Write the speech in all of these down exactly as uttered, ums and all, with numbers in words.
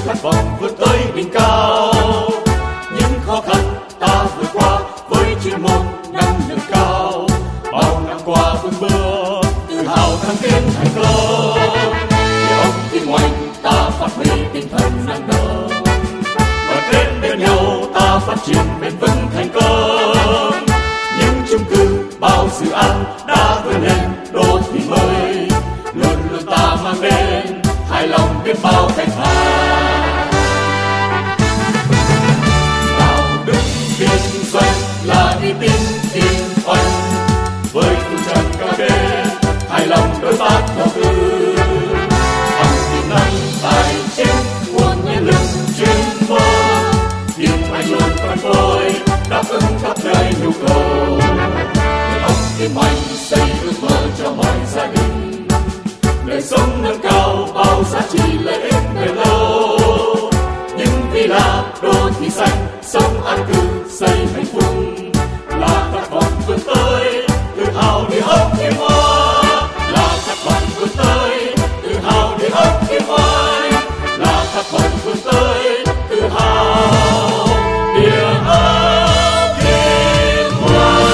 khát vọng vươn tới đỉnh cao. Những khó khăn ta vượt qua với chuyên môn năng lực cao. Bao năm qua vươn bước tự hào thăng tiến thành công. Địa ốc Kim Oanh ta phát huy tinh thần năng động, đoàn kết bên nhau ta phát triển bền vững thành công. Những chung cư bao dự án đã vươn lên đô thị mới, luôn luôn ta mang đến hài lòng biết bao khách hàng. Đạo đức kinh doanh là uy tín kinh doanh, với phương châm cam kết hài lòng đối tác đầu tư. Bằng tiềm năng tài chính, nguồn nhân lực chuyên môn, Kim Oanh luôn phân phối đáp ứng khắp nơi nhu cầu. Địa ốc Kim Oanh xây ước mơ cho mọi gia đình, đời sống nâng cao bao giá trị lợi ích bền lâu. Những villa đô thị xanh sống an cư xây hạnh phúc là khát vọng vươn tới tự hào địa ốc Kim Oanh, là khát vọng vươn tới tự hào địa ốc Kim Oanh, là khát vọng vươn tới tự hào địa ốc Kim Oanh.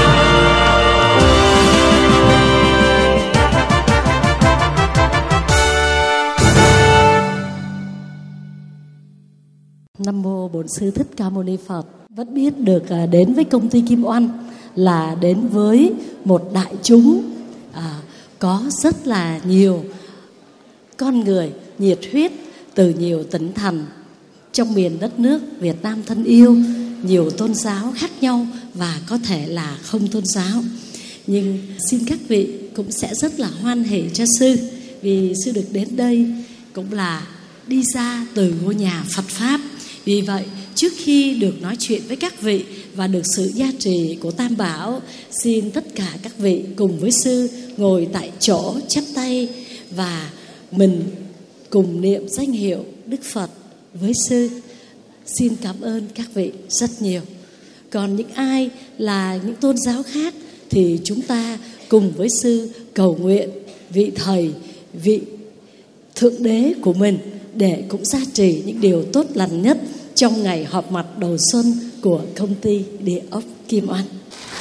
Nam mô Bổn Sư Thích Ca Mâu Ni Phật. Vẫn biết được đến với công ty Kim Oanh là đến với một đại chúng à, có rất là nhiều con người nhiệt huyết từ nhiều tỉnh thành trong miền đất nước Việt Nam thân yêu, nhiều tôn giáo khác nhau và có thể là không tôn giáo. Nhưng xin các vị cũng sẽ rất là hoan hỉ cho sư, vì sư được đến đây cũng là đi ra từ ngôi nhà Phật Pháp. Vì vậy, trước khi được nói chuyện với các vị và được sự gia trì của Tam Bảo, xin tất cả các vị cùng với sư ngồi tại chỗ chắp tay và mình cùng niệm danh hiệu Đức Phật với sư. Xin cảm ơn các vị rất nhiều. Còn những ai là những tôn giáo khác thì chúng ta cùng với sư cầu nguyện vị thầy, vị thượng đế của mình để cũng gia trì những điều tốt lành nhất trong ngày họp mặt đầu xuân của công ty Địa ốc Kim Oanh.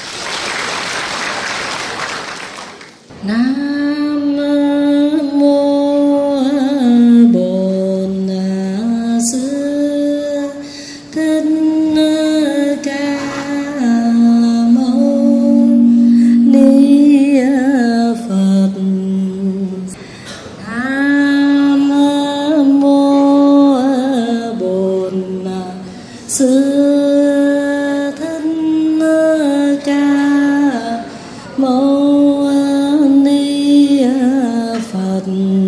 Nam mô Bổn Sư Thích Ca Mâu Ni Phật. Nam mô Bổn Sư Thích Ca Mâu Ni Phật.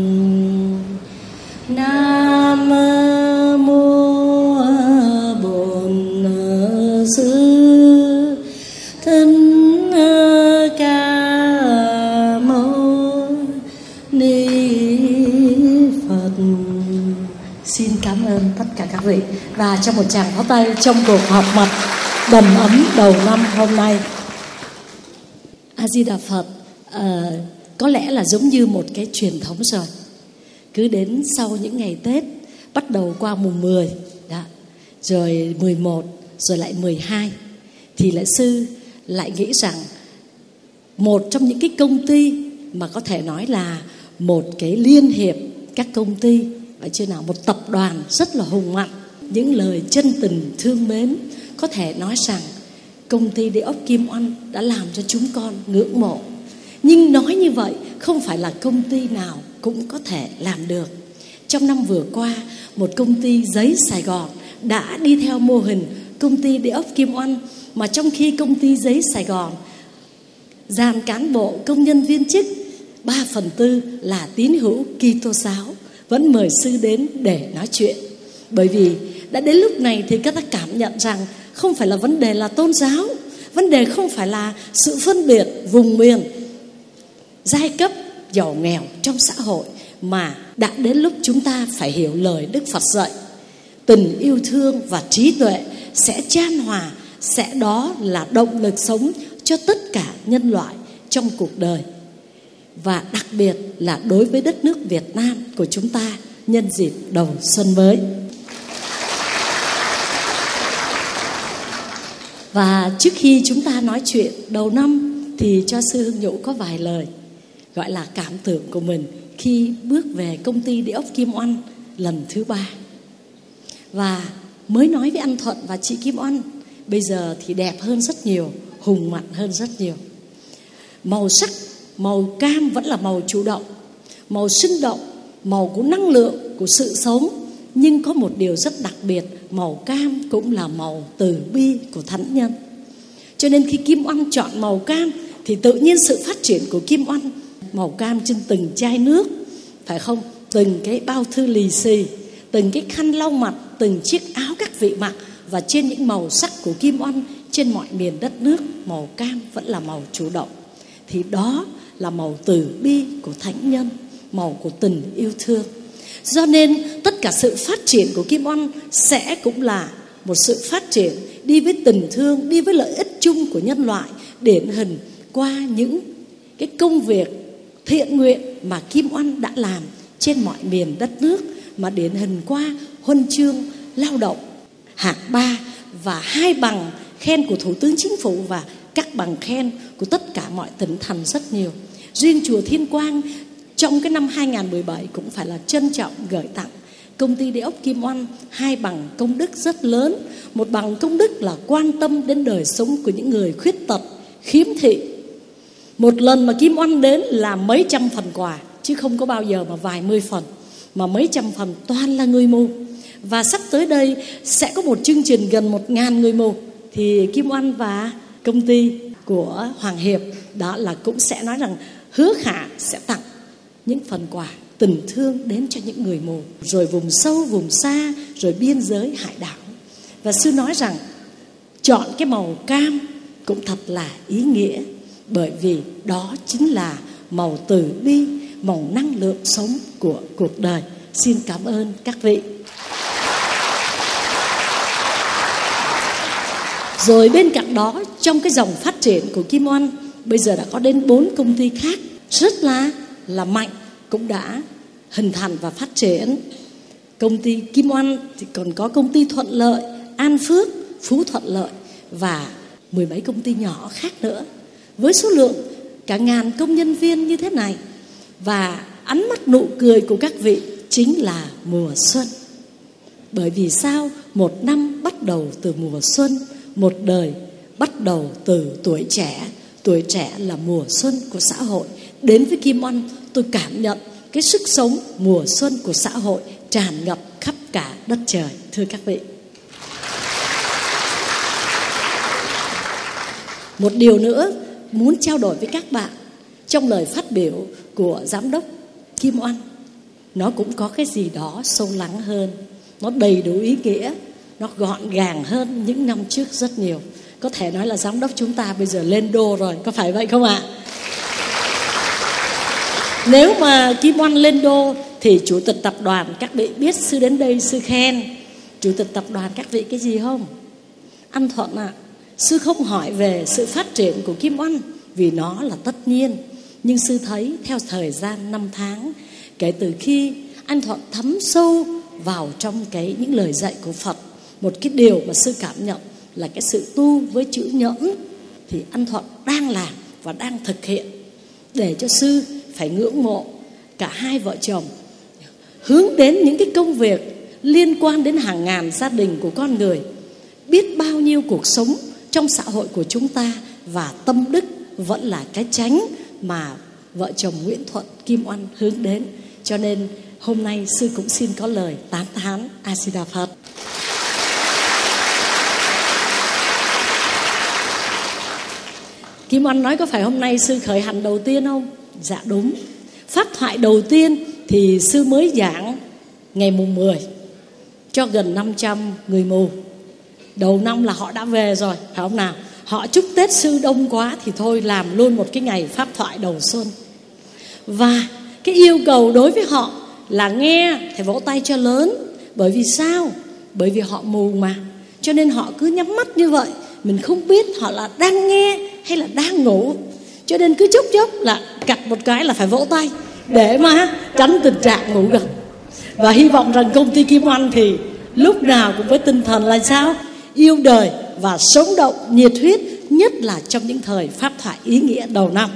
Nam mô Bổn Sư Thích Ca Mâu Ni Phật. Xin cảm ơn tất cả các vị và cho một tràng pháo tay trong cuộc họp mặt đầm ấm đầu năm hôm nay. A Di Đà Phật. À, có lẽ là giống như một cái truyền thống rồi. Cứ đến sau những ngày Tết, bắt đầu qua mùng mười đó, rồi mười một, rồi lại mười hai, thì lại sư lại nghĩ rằng một trong những cái công ty mà có thể nói là một cái liên hiệp các công ty, phải chưa nào, một tập đoàn rất là hùng mạnh, những lời chân tình thương mến, có thể nói rằng công ty Địa ốc Kim Oanh đã làm cho chúng con ngưỡng mộ. Nhưng nói như vậy không phải là công ty nào cũng có thể làm được. Trong năm vừa qua, một công ty giấy Sài Gòn đã đi theo mô hình công ty Địa ốc Kim Oanh, mà trong khi công ty giấy Sài Gòn dàn cán bộ công nhân viên chức ba phần tư là tín hữu Kitô giáo, vẫn mời sư đến để nói chuyện. Bởi vì đã đến lúc này thì các ta cảm nhận rằng không phải là vấn đề là tôn giáo, vấn đề không phải là sự phân biệt vùng miền, giai cấp, giàu nghèo trong xã hội, mà đã đến lúc chúng ta phải hiểu lời Đức Phật dạy. Tình yêu thương và trí tuệ sẽ chan hòa, sẽ đó là động lực sống cho tất cả nhân loại trong cuộc đời. Và đặc biệt là đối với đất nước Việt Nam của chúng ta, nhân dịp đầu xuân mới. Và trước khi chúng ta nói chuyện đầu năm thì cho sư Hương Nhũ có vài lời gọi là cảm tưởng của mình khi bước về công ty địa ốc Kim Oanh lần thứ ba. Và mới nói với anh Thuận và chị Kim Oanh, bây giờ thì đẹp hơn rất nhiều, hùng mạnh hơn rất nhiều. Màu sắc, màu cam vẫn là màu chủ động, màu sinh động, màu của năng lượng, của sự sống. Nhưng có một điều rất đặc biệt, màu cam cũng là màu từ bi của thánh nhân. Cho nên khi Kim Oanh chọn màu cam thì tự nhiên sự phát triển của Kim Oanh, màu cam trên từng chai nước, phải không? Từng cái bao thư lì xì, từng cái khăn lau mặt, từng chiếc áo các vị mặc, và trên những màu sắc của Kim Oanh trên mọi miền đất nước, màu cam vẫn là màu chủ động. Thì đó là màu từ bi của thánh nhân, màu của tình yêu thương. Do nên tất cả sự phát triển của Kim Oanh sẽ cũng là một sự phát triển đi với tình thương, đi với lợi ích chung của nhân loại, điển hình qua những cái công việc thiện nguyện mà Kim Oanh đã làm trên mọi miền đất nước, mà điển hình qua huân chương lao động hạng ba và hai bằng khen của Thủ tướng Chính phủ và các bằng khen của tất cả mọi tỉnh thành rất nhiều. Riêng chùa Thiên Quang trong cái năm hai không một bảy cũng phải là trân trọng gửi tặng công ty địa ốc Kim Oanh hai bằng công đức rất lớn. Một bằng công đức là quan tâm đến đời sống của những người khuyết tật, khiếm thị. Một lần mà Kim Oanh đến là mấy trăm phần quà, chứ không có bao giờ mà vài mươi phần, mà mấy trăm phần toàn là người mù. Và sắp tới đây sẽ có một chương trình gần một ngàn người mù, thì Kim Oanh và công ty của Hoàng Hiệp đó là cũng sẽ nói rằng hứa khả sẽ tặng những phần quà tình thương đến cho những người mù, rồi vùng sâu, vùng xa, rồi biên giới, hải đảo. Và sư nói rằng chọn cái màu cam cũng thật là ý nghĩa, bởi vì đó chính là màu từ bi, màu năng lượng sống của cuộc đời. Xin cảm ơn các vị. Rồi bên cạnh đó, trong cái dòng phát triển của Kim Oanh, bây giờ đã có đến bốn công ty khác rất là là mạnh cũng đã hình thành và phát triển. Công ty Kim Oanh thì còn có công ty Thuận Lợi, An Phước, Phú Thuận Lợi và mười mấy công ty nhỏ khác nữa, với số lượng cả ngàn công nhân viên như thế này. Và ánh mắt nụ cười của các vị chính là mùa xuân. Bởi vì sao? Một năm bắt đầu từ mùa xuân, một đời bắt đầu từ tuổi trẻ. Tuổi trẻ là mùa xuân của xã hội. Đến với Kim Oanh, tôi cảm nhận cái sức sống mùa xuân của xã hội tràn ngập khắp cả đất trời. Thưa các vị, một điều nữa muốn trao đổi với các bạn, trong lời phát biểu của giám đốc Kim Oanh, nó cũng có cái gì đó sâu lắng hơn, nó đầy đủ ý nghĩa, nó gọn gàng hơn những năm trước rất nhiều. Có thể nói là giám đốc chúng ta bây giờ lên đô rồi, có phải vậy không ạ? Nếu mà Kim Oanh lên đô thì chủ tịch tập đoàn các vị biết sư đến đây sư khen chủ tịch tập đoàn các vị cái gì không? Anh Thuận ạ, à, sư không hỏi về sự phát triển của Kim Oanh vì nó là tất nhiên. Nhưng sư thấy theo thời gian năm tháng, kể từ khi anh Thuận thấm sâu vào trong cái những lời dạy của Phật, một cái điều mà sư cảm nhận là cái sự tu với chữ nhẫn thì anh Thuận đang làm và đang thực hiện, để cho sư phải ngưỡng mộ cả hai vợ chồng, hướng đến những cái công việc liên quan đến hàng ngàn gia đình của con người, biết bao nhiêu cuộc sống trong xã hội của chúng ta, và tâm đức vẫn là cái chánh mà vợ chồng Nguyễn Thuận Kim Oanh hướng đến. Cho nên hôm nay sư cũng xin có lời tán thán. A Di Đà Phật. Kim Oanh nói có phải hôm nay sư khởi hành đầu tiên không? Dạ đúng. Pháp thoại đầu tiên thì sư mới giảng ngày mùng mười cho gần năm trăm người mù. Đầu năm là họ đã về rồi, phải không nào? Họ chúc Tết sư đông quá thì thôi làm luôn một cái ngày pháp thoại đầu xuân. Và cái yêu cầu đối với họ là nghe thì vỗ tay cho lớn. Bởi vì sao? Bởi vì họ mù mà, cho nên họ cứ nhắm mắt như vậy. Mình không biết họ là đang nghe hay là đang ngủ, cho nên cứ chốc chốc là cặt một cái là phải vỗ tay để mà tránh tình trạng ngủ gật. Và hy vọng rằng công ty Kim Oanh thì lúc nào cũng với tinh thần là sao? Yêu đời và sống động, nhiệt huyết, nhất là trong những thời pháp thoại ý nghĩa đầu năm.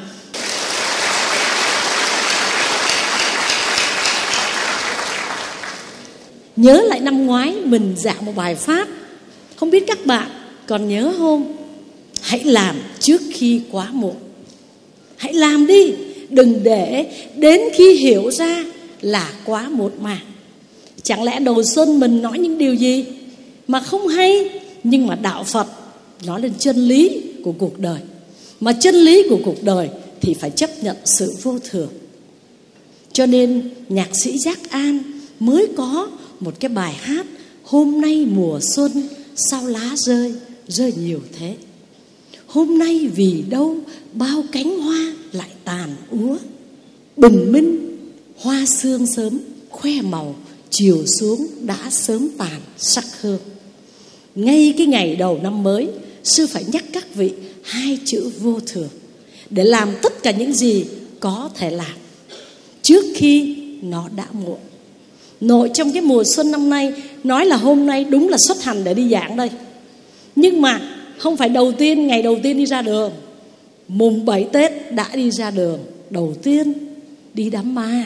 Nhớ lại năm ngoái mình giảng một bài pháp, không biết các bạn còn nhớ không? Hãy làm trước khi quá muộn. Hãy làm đi, đừng để đến khi hiểu ra là quá muộn mà. Chẳng lẽ đầu xuân mình nói những điều gì mà không hay? Nhưng mà đạo Phật nói lên chân lý của cuộc đời. Mà chân lý của cuộc đời thì phải chấp nhận sự vô thường. Cho nên nhạc sĩ Giác An mới có một cái bài hát: hôm nay mùa xuân sao lá rơi, rơi nhiều thế. Hôm nay vì đâu bao cánh hoa lại tàn úa. Bình minh hoa sương sớm khoe màu, chiều xuống đã sớm tàn sắc hương. Ngay cái ngày đầu năm mới, sư phải nhắc các vị hai chữ vô thường để làm tất cả những gì có thể làm trước khi nó đã muộn. Nội trong cái mùa xuân năm nay, nói là hôm nay đúng là xuất hành để đi giảng đây, nhưng mà không phải đầu tiên, ngày đầu tiên đi ra đường. Mùng bảy Tết đã đi ra đường, đầu tiên đi đám ma.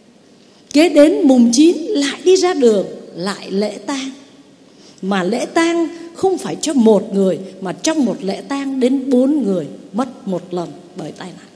Kế đến mùng chín lại đi ra đường, lại lễ tang. Mà lễ tang không phải cho một người, mà trong một lễ tang đến bốn người mất một lần bởi tai nạn.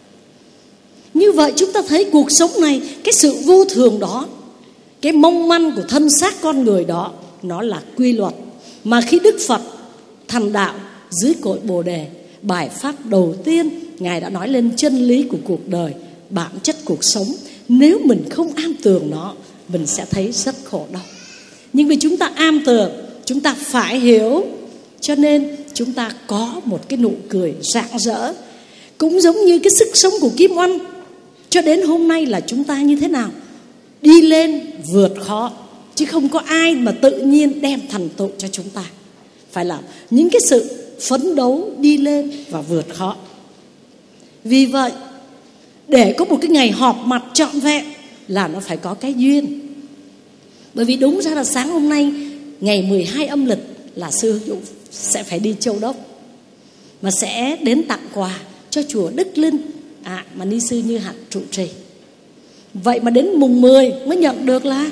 Như vậy chúng ta thấy cuộc sống này, cái sự vô thường đó, cái mong manh của thân xác con người đó, nó là quy luật. Mà khi Đức Phật thành đạo dưới cội Bồ Đề, bài pháp đầu tiên Ngài đã nói lên chân lý của cuộc đời, bản chất cuộc sống. Nếu mình không am tường nó, mình sẽ thấy rất khổ đau. Nhưng vì chúng ta am tường, chúng ta phải hiểu, cho nên chúng ta có một cái nụ cười rạng rỡ. Cũng giống như cái sức sống của Kim Oanh cho đến hôm nay là chúng ta như thế nào? Đi lên vượt khó, chứ không có ai mà tự nhiên đem thành tựu cho chúng ta. Phải là những cái sự phấn đấu đi lên và vượt khó. Vì vậy, để có một cái ngày họp mặt trọn vẹn là nó phải có cái duyên. Bởi vì đúng ra là sáng hôm nay, ngày mười hai âm lịch, là sư Hữu Dũng sẽ phải đi Châu Đốc, mà sẽ đến tặng quà cho chùa Đức Linh, à, mà ni sư Như Hạnh trụ trì. Vậy mà đến mùng mười mới nhận được là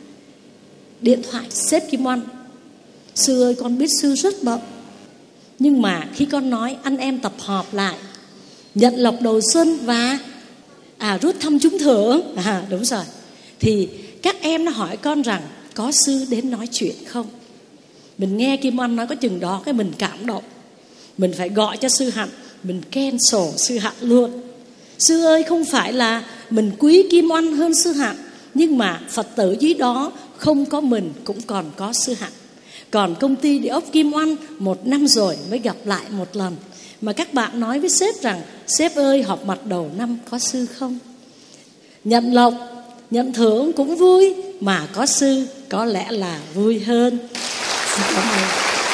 điện thoại sếp Kim Oanh: sư ơi, con biết sư rất bận, nhưng mà khi con nói anh em tập họp lại, nhận lộc đầu xuân và à, rút thăm trúng thưởng, à, đúng rồi, thì các em nó hỏi con rằng có sư đến nói chuyện không. Mình nghe Kim Oanh nói có chừng đó, cái mình cảm động. Mình phải gọi cho sư Hạnh, mình khen sổ sư Hạnh luôn. Sư ơi, không phải là mình quý Kim Oanh hơn sư Hạnh, nhưng mà Phật tử dưới đó không có mình cũng còn có sư Hạnh. Còn công ty địa ốc Kim Oanh một năm rồi mới gặp lại một lần. Mà các bạn nói với sếp rằng: sếp ơi, họp mặt đầu năm có sư không? Nhận lộc, nhận thưởng cũng vui, mà có sư có lẽ là vui hơn. Xin cảm ơn.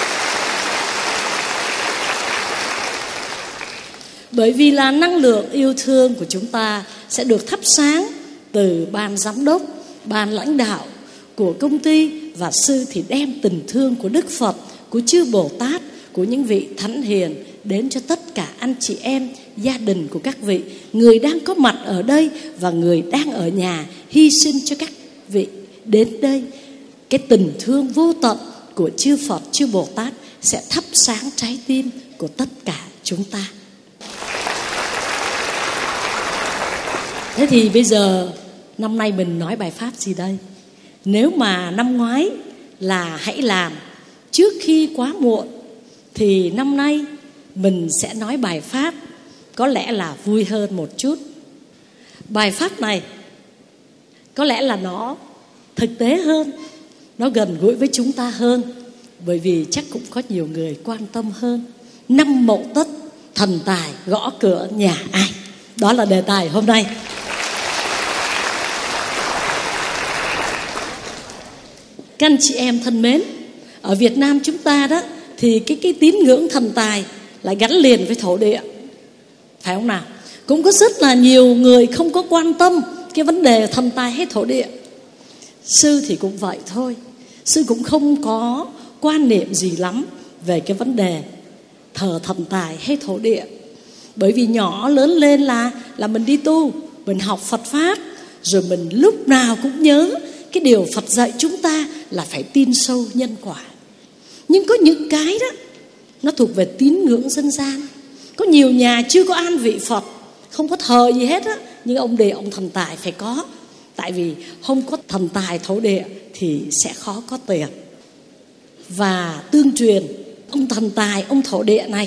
Bởi vì là năng lượng yêu thương của chúng ta sẽ được thắp sáng từ ban giám đốc, ban lãnh đạo của công ty, và sư thì đem tình thương của Đức Phật, của chư Bồ Tát, của những vị thánh hiền đến cho tất cả anh chị em, gia đình của các vị, người đang có mặt ở đây và người đang ở nhà, hy sinh cho các vị đến đây. Cái tình thương vô tận của chư Phật, chư Bồ Tát sẽ thắp sáng trái tim của tất cả chúng ta. Thế thì bây giờ năm nay mình nói bài pháp gì đây? Nếu mà năm ngoái là hãy làm trước khi quá muộn, thì năm nay mình sẽ nói bài pháp có lẽ là vui hơn một chút. Bài pháp này có lẽ là nó thực tế hơn, nó gần gũi với chúng ta hơn, bởi vì chắc cũng có nhiều người quan tâm hơn. Năm Mậu Tất, thần tài gõ cửa nhà ai? Đó là đề tài hôm nay. Các anh chị em thân mến, ở Việt Nam chúng ta đó thì cái cái tín ngưỡng thần tài lại gắn liền với thổ địa, phải không nào? Cũng có rất là nhiều người không có quan tâm cái vấn đề thần tài hay thổ địa. Sư thì cũng vậy thôi. Sư cũng không có quan niệm gì lắm về cái vấn đề thờ thần tài hay thổ địa. Bởi vì nhỏ lớn lên là là mình đi tu, mình học Phật Pháp, rồi mình lúc nào cũng nhớ cái điều Phật dạy chúng ta là phải tin sâu nhân quả. Nhưng có những cái đó nó thuộc về tín ngưỡng dân gian. Có nhiều nhà chưa có an vị Phật, không có thờ gì hết á, nhưng ông đề ông thần tài phải có. Tại vì không có thần tài thổ địa thì sẽ khó có tiền. Và tương truyền ông thần tài, ông thổ địa này,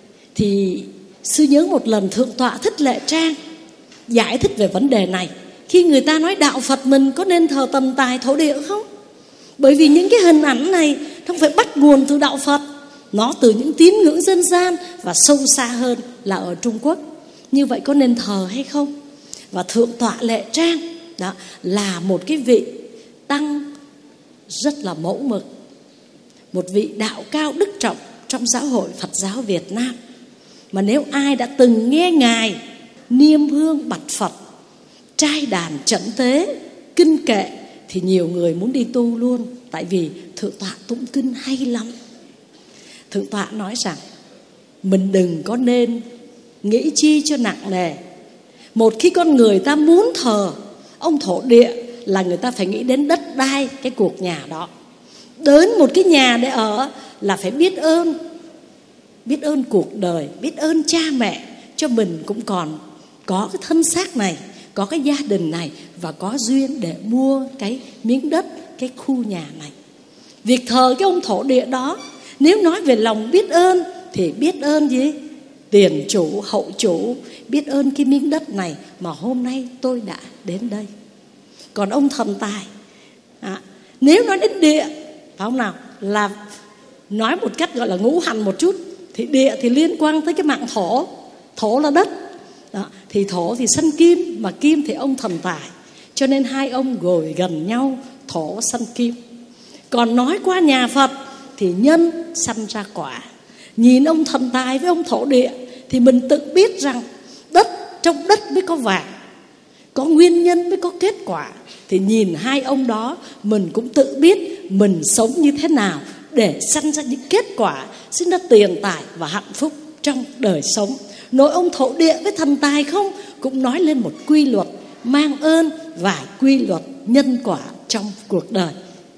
thì sư nhớ một lần Thượng tọa Thích Lệ Trang giải thích về vấn đề này. Khi người ta nói đạo Phật mình có nên thờ thần tài thổ địa không? Bởi vì những cái hình ảnh này không phải bắt nguồn từ đạo Phật, nó từ những tín ngưỡng dân gian và sâu xa hơn là ở Trung Quốc. Như vậy có nên thờ hay không? Và Thượng tọa Lệ Trang đó là một cái vị tăng rất là mẫu mực, một vị đạo cao đức trọng trong giáo hội Phật giáo Việt Nam. Mà nếu ai đã từng nghe Ngài niêm hương bạch Phật, trai đàn trấn tế, kinh kệ thì nhiều người muốn đi tu luôn. Tại vì Thượng tọa tụng kinh hay lắm. Thượng tọa nói rằng mình đừng có nên nghĩ chi cho nặng nề. Một khi con người ta muốn thờ ông thổ địa là người ta phải nghĩ đến đất đai, cái cuộc nhà đó. Đến một cái nhà để ở là phải biết ơn, biết ơn cuộc đời, biết ơn cha mẹ cho mình cũng còn có cái thân xác này, có cái gia đình này và có duyên để mua cái miếng đất, cái khu nhà này. Việc thờ cái ông thổ địa đó, nếu nói về lòng biết ơn thì biết ơn gì? Tiền chủ, hậu chủ, biết ơn cái miếng đất này mà hôm nay tôi đã đến đây. Còn ông thần tài à, nếu nói đến địa, phải không nào, là nói một cách gọi là ngũ hành một chút, thì địa thì liên quan tới cái mạng thổ. Thổ là đất đó, thì thổ thì sanh kim, mà kim thì ông thần tài. Cho nên hai ông ngồi gần nhau, thổ sanh kim. Còn nói qua nhà Phật thì nhân sanh ra quả. Nhìn ông thần tài với ông thổ địa thì mình tự biết rằng đất, trong đất mới có vàng, có nguyên nhân mới có kết quả. Thì nhìn hai ông đó mình cũng tự biết mình sống như thế nào để sanh ra những kết quả, sinh ra tiền tài và hạnh phúc trong đời sống. Nội ông thổ địa với thần tài không cũng nói lên một quy luật mang ơn và quy luật nhân quả trong cuộc đời.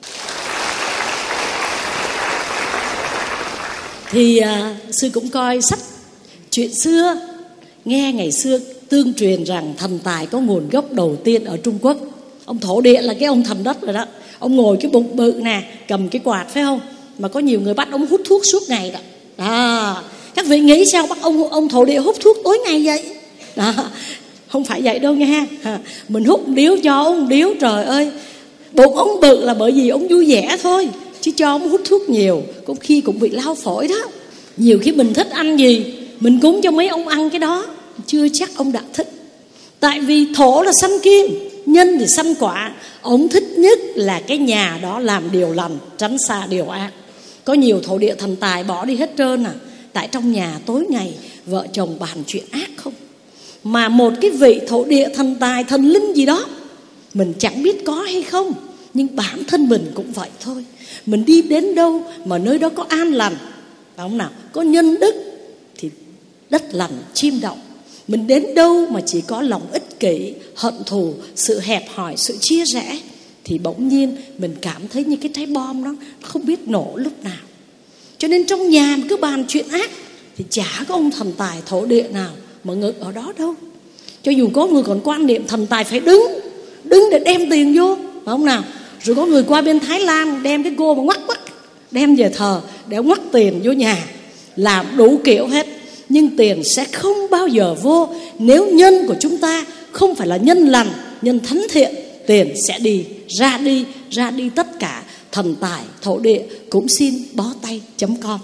Thì à, sư cũng coi sách chuyện xưa, nghe ngày xưa tương truyền rằng thần tài có nguồn gốc đầu tiên ở Trung Quốc. Ông thổ địa là cái ông thần đất rồi đó. Ông ngồi cái bụng bự nè, cầm cái quạt phải không? Mà có nhiều người bắt ông hút thuốc suốt ngày đó. À, các vị nghĩ sao bắt ông ông thổ địa hút thuốc tối ngày vậy? Đó, không phải vậy đâu nghe. À, mình hút điếu cho ông điếu, trời ơi. Bụng ông bự là bởi vì ông vui vẻ thôi, chứ cho ông hút thuốc nhiều có khi cũng bị lao phổi đó. Nhiều khi mình thích ăn gì mình cúng cho mấy ông ăn cái đó, chưa chắc ông đã thích. Tại vì thổ là sanh kim, nhân thì sanh quả. Ông thích nhất là cái nhà đó làm điều lành, tránh xa điều ác. Có nhiều thổ địa thần tài bỏ đi hết trơn à. Tại trong nhà tối ngày vợ chồng bàn chuyện ác không. Mà một cái vị thổ địa thần tài, thần linh gì đó, mình chẳng biết có hay không, nhưng bản thân mình cũng vậy thôi. Mình đi đến đâu mà nơi đó có an lành, phải không nào, có nhân đức thì đất lành chim động. Mình đến đâu mà chỉ có lòng ích kỷ, hận thù, sự hẹp hòi, sự chia rẽ, thì bỗng nhiên mình cảm thấy như cái trái bom đó không biết nổ lúc nào. Cho nên trong nhà mà cứ bàn chuyện ác thì chả có ông thần tài thổ địa nào mà ngự ở đó đâu. Cho dù có người còn quan niệm thần tài phải đứng, đứng để đem tiền vô, phải không nào? Rồi có người qua bên Thái Lan đem cái cô mà ngoắc ngoắc, đem về thờ để ngoắc tiền vô nhà, làm đủ kiểu hết. Nhưng tiền sẽ không bao giờ vô nếu nhân của chúng ta không phải là nhân lành, nhân thánh thiện. Tiền sẽ đi, ra đi, ra đi tất cả. Thần tài, thổ địa cũng xin bó tay chấm com.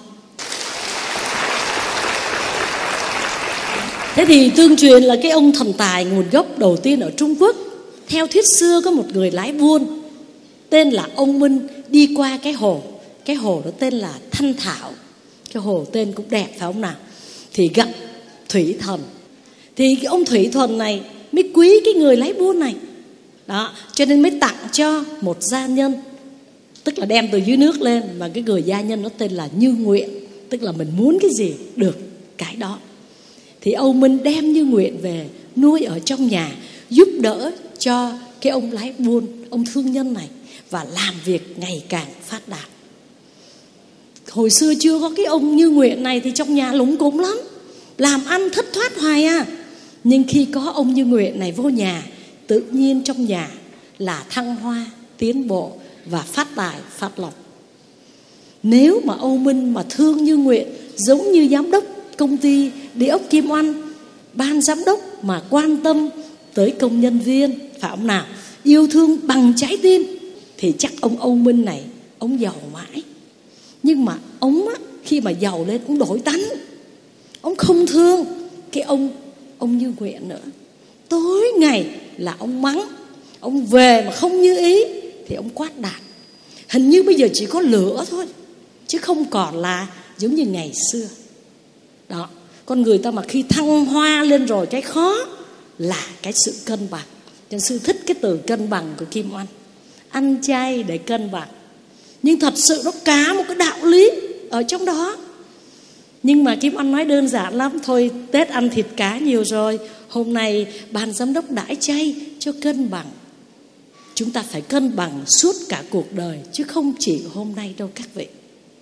Thế thì tương truyền là cái ông thần tài nguồn gốc đầu tiên ở Trung Quốc. Theo thuyết xưa có một người lái buôn tên là ông Minh đi qua cái hồ. Cái hồ đó tên là Thanh Thảo. Cái hồ tên cũng đẹp phải không nào? Thì gặp thủy thần. Thì cái ông thủy thần này mới quý cái người lái buôn này. Đó, cho nên mới tặng cho một gia nhân, tức là đem từ dưới nước lên, mà cái người gia nhân nó tên là Như Nguyện, tức là mình muốn cái gì được cái đó. Thì Âu Minh đem Như Nguyện về nuôi ở trong nhà, giúp đỡ cho cái ông lái buôn, ông thương nhân này, và làm việc ngày càng phát đạt. Hồi xưa chưa có cái ông Như Nguyện này thì trong nhà lúng cúng lắm, làm ăn thất thoát hoài à. Nhưng khi có ông Như Nguyện này vô nhà, tự nhiên trong nhà là thăng hoa, tiến bộ và phát tài, phát lộc. Nếu mà Âu Minh mà thương Như Nguyện giống như giám đốc công ty Địa ốc Kim Oanh, ban giám đốc mà quan tâm tới công nhân viên, phải không nào, yêu thương bằng trái tim, thì chắc ông Âu Minh này ông giàu mãi. Nhưng mà ông á, khi mà giàu lên ông đổi tánh, ông không thương cái ông ông Như Nguyện nữa. Tối ngày là ông mắng, ông về mà không như ý thì ông quát đạt. Hình như bây giờ chỉ có lửa thôi, chứ không còn là giống như ngày xưa. Đó, con người ta mà khi thăng hoa lên rồi, cái khó là cái sự cân bằng. Cho sư thích cái từ cân bằng của Kim Oanh. Ăn chay để cân bằng, nhưng thật sự nó cả một cái đạo lý ở trong đó. Nhưng mà Kim Oanh nói đơn giản lắm. Thôi Tết ăn thịt cá nhiều rồi, hôm nay ban giám đốc đãi chay cho cân bằng. Chúng ta phải cân bằng suốt cả cuộc đời, chứ không chỉ hôm nay đâu các vị.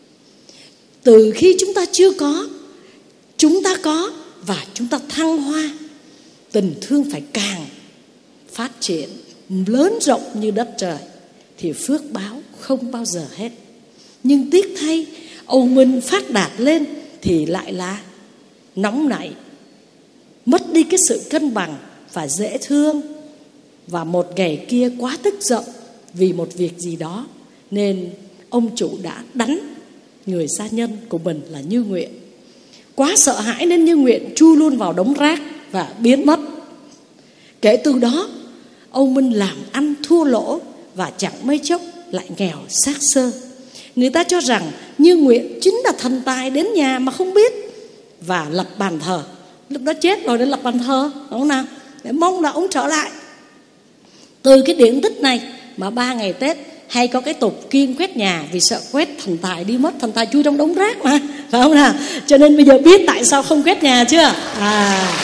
Từ khi chúng ta chưa có, chúng ta có, và chúng ta thăng hoa. Tình thương phải càng phát triển lớn rộng như đất trời, thì phước báo không bao giờ hết. Nhưng tiếc thay, Âu Minh phát đạt lên thì lại là nóng nảy, mất đi cái sự cân bằng và dễ thương. Và một ngày kia quá tức giận vì một việc gì đó, nên ông chủ đã đánh người gia nhân của mình là Như Nguyện. Quá sợ hãi nên Như Nguyện chui luôn vào đống rác và biến mất. Kể từ đó, Âu Minh làm ăn thua lỗ và chẳng mấy chốc lại nghèo xác xơ. Người ta cho rằng Như Nguyện chính là thần tài đến nhà mà không biết, và lập bàn thờ. Lúc đó chết rồi để lập bàn thờ, đúng không nào, để mong là ông trở lại. Từ cái điển tích này mà ba ngày Tết hay có cái tục kiêng quét nhà, vì sợ quét thần tài đi mất, thần tài chui trong đống rác mà, phải không nào? Cho nên bây giờ biết tại sao không quét nhà chưa? À,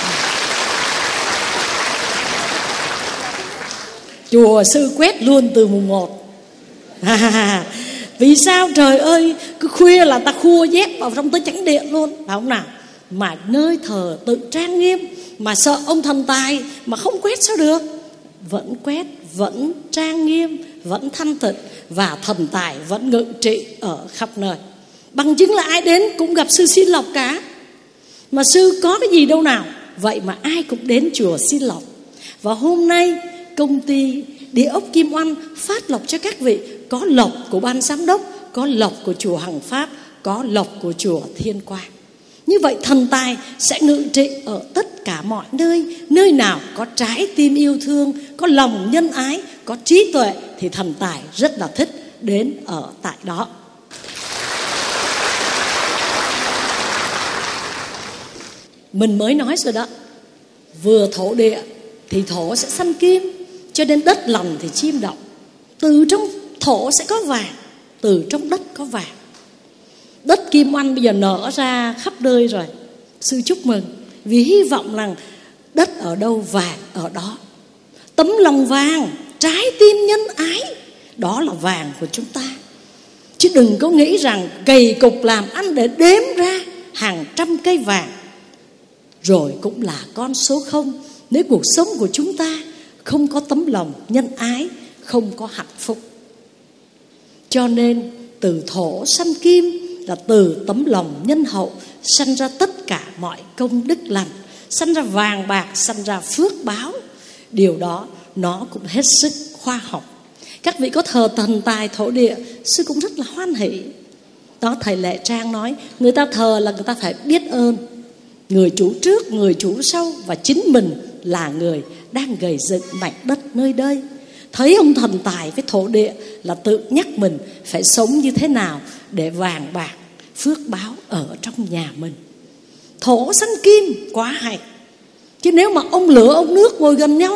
chùa sư quét luôn từ mùng một. À, vì sao trời ơi, cứ khuya là ta khua dép vào trong tới chánh điện luôn, phải không nào? Mà nơi thờ tự trang nghiêm, mà sợ ông thần tài mà không quét sao được? Vẫn quét, vẫn trang nghiêm, vẫn thanh tịnh, và thần tài vẫn ngự trị ở khắp nơi. Bằng chứng là ai đến cũng gặp sư xin lộc cả. Mà sư có cái gì đâu nào, vậy mà ai cũng đến chùa xin lộc. Và hôm nay công ty Địa ốc Kim Oanh phát lộc cho các vị. Có lộc của ban giám đốc, có lộc của chùa Hằng Pháp, có lộc của chùa Thiên Quang. Như vậy thần tài sẽ ngự trị ở tất cả mọi nơi. Nơi nào có trái tim yêu thương, có lòng nhân ái, có trí tuệ, thì thần tài rất là thích đến ở tại đó. Mình mới nói rồi đó, vừa thổ địa thì thổ sẽ sanh kim, cho nên đất lành thì chim động. Từ trong thổ sẽ có vàng, từ trong đất có vàng. Đất Kim Oanh bây giờ nở ra khắp nơi rồi. Sư chúc mừng, vì hy vọng rằng đất ở đâu vàng ở đó. Tấm lòng vàng, trái tim nhân ái, đó là vàng của chúng ta. Chứ đừng có nghĩ rằng cày cục làm ăn để đếm ra hàng trăm cây vàng rồi cũng là con số không, nếu cuộc sống của chúng ta không có tấm lòng nhân ái, không có hạnh phúc. Cho nên từ thổ sanh kim là từ tấm lòng nhân hậu sanh ra tất cả mọi công đức lành, sanh ra vàng bạc, sanh ra phước báo. Điều đó nó cũng hết sức khoa học. Các vị có thờ thần tài thổ địa, sư cũng rất là hoan hỷ. Đó, thầy Lệ Trang nói, người ta thờ là người ta phải biết ơn người chủ trước, người chủ sau, và chính mình là người đang gầy dựng mảnh đất nơi đây. Thấy ông thần tài với thổ địa là tự nhắc mình phải sống như thế nào để vàng bạc, phước báo ở trong nhà mình. Thổ sanh kim quá hay. Chứ nếu mà ông lửa ông nước ngồi gần nhau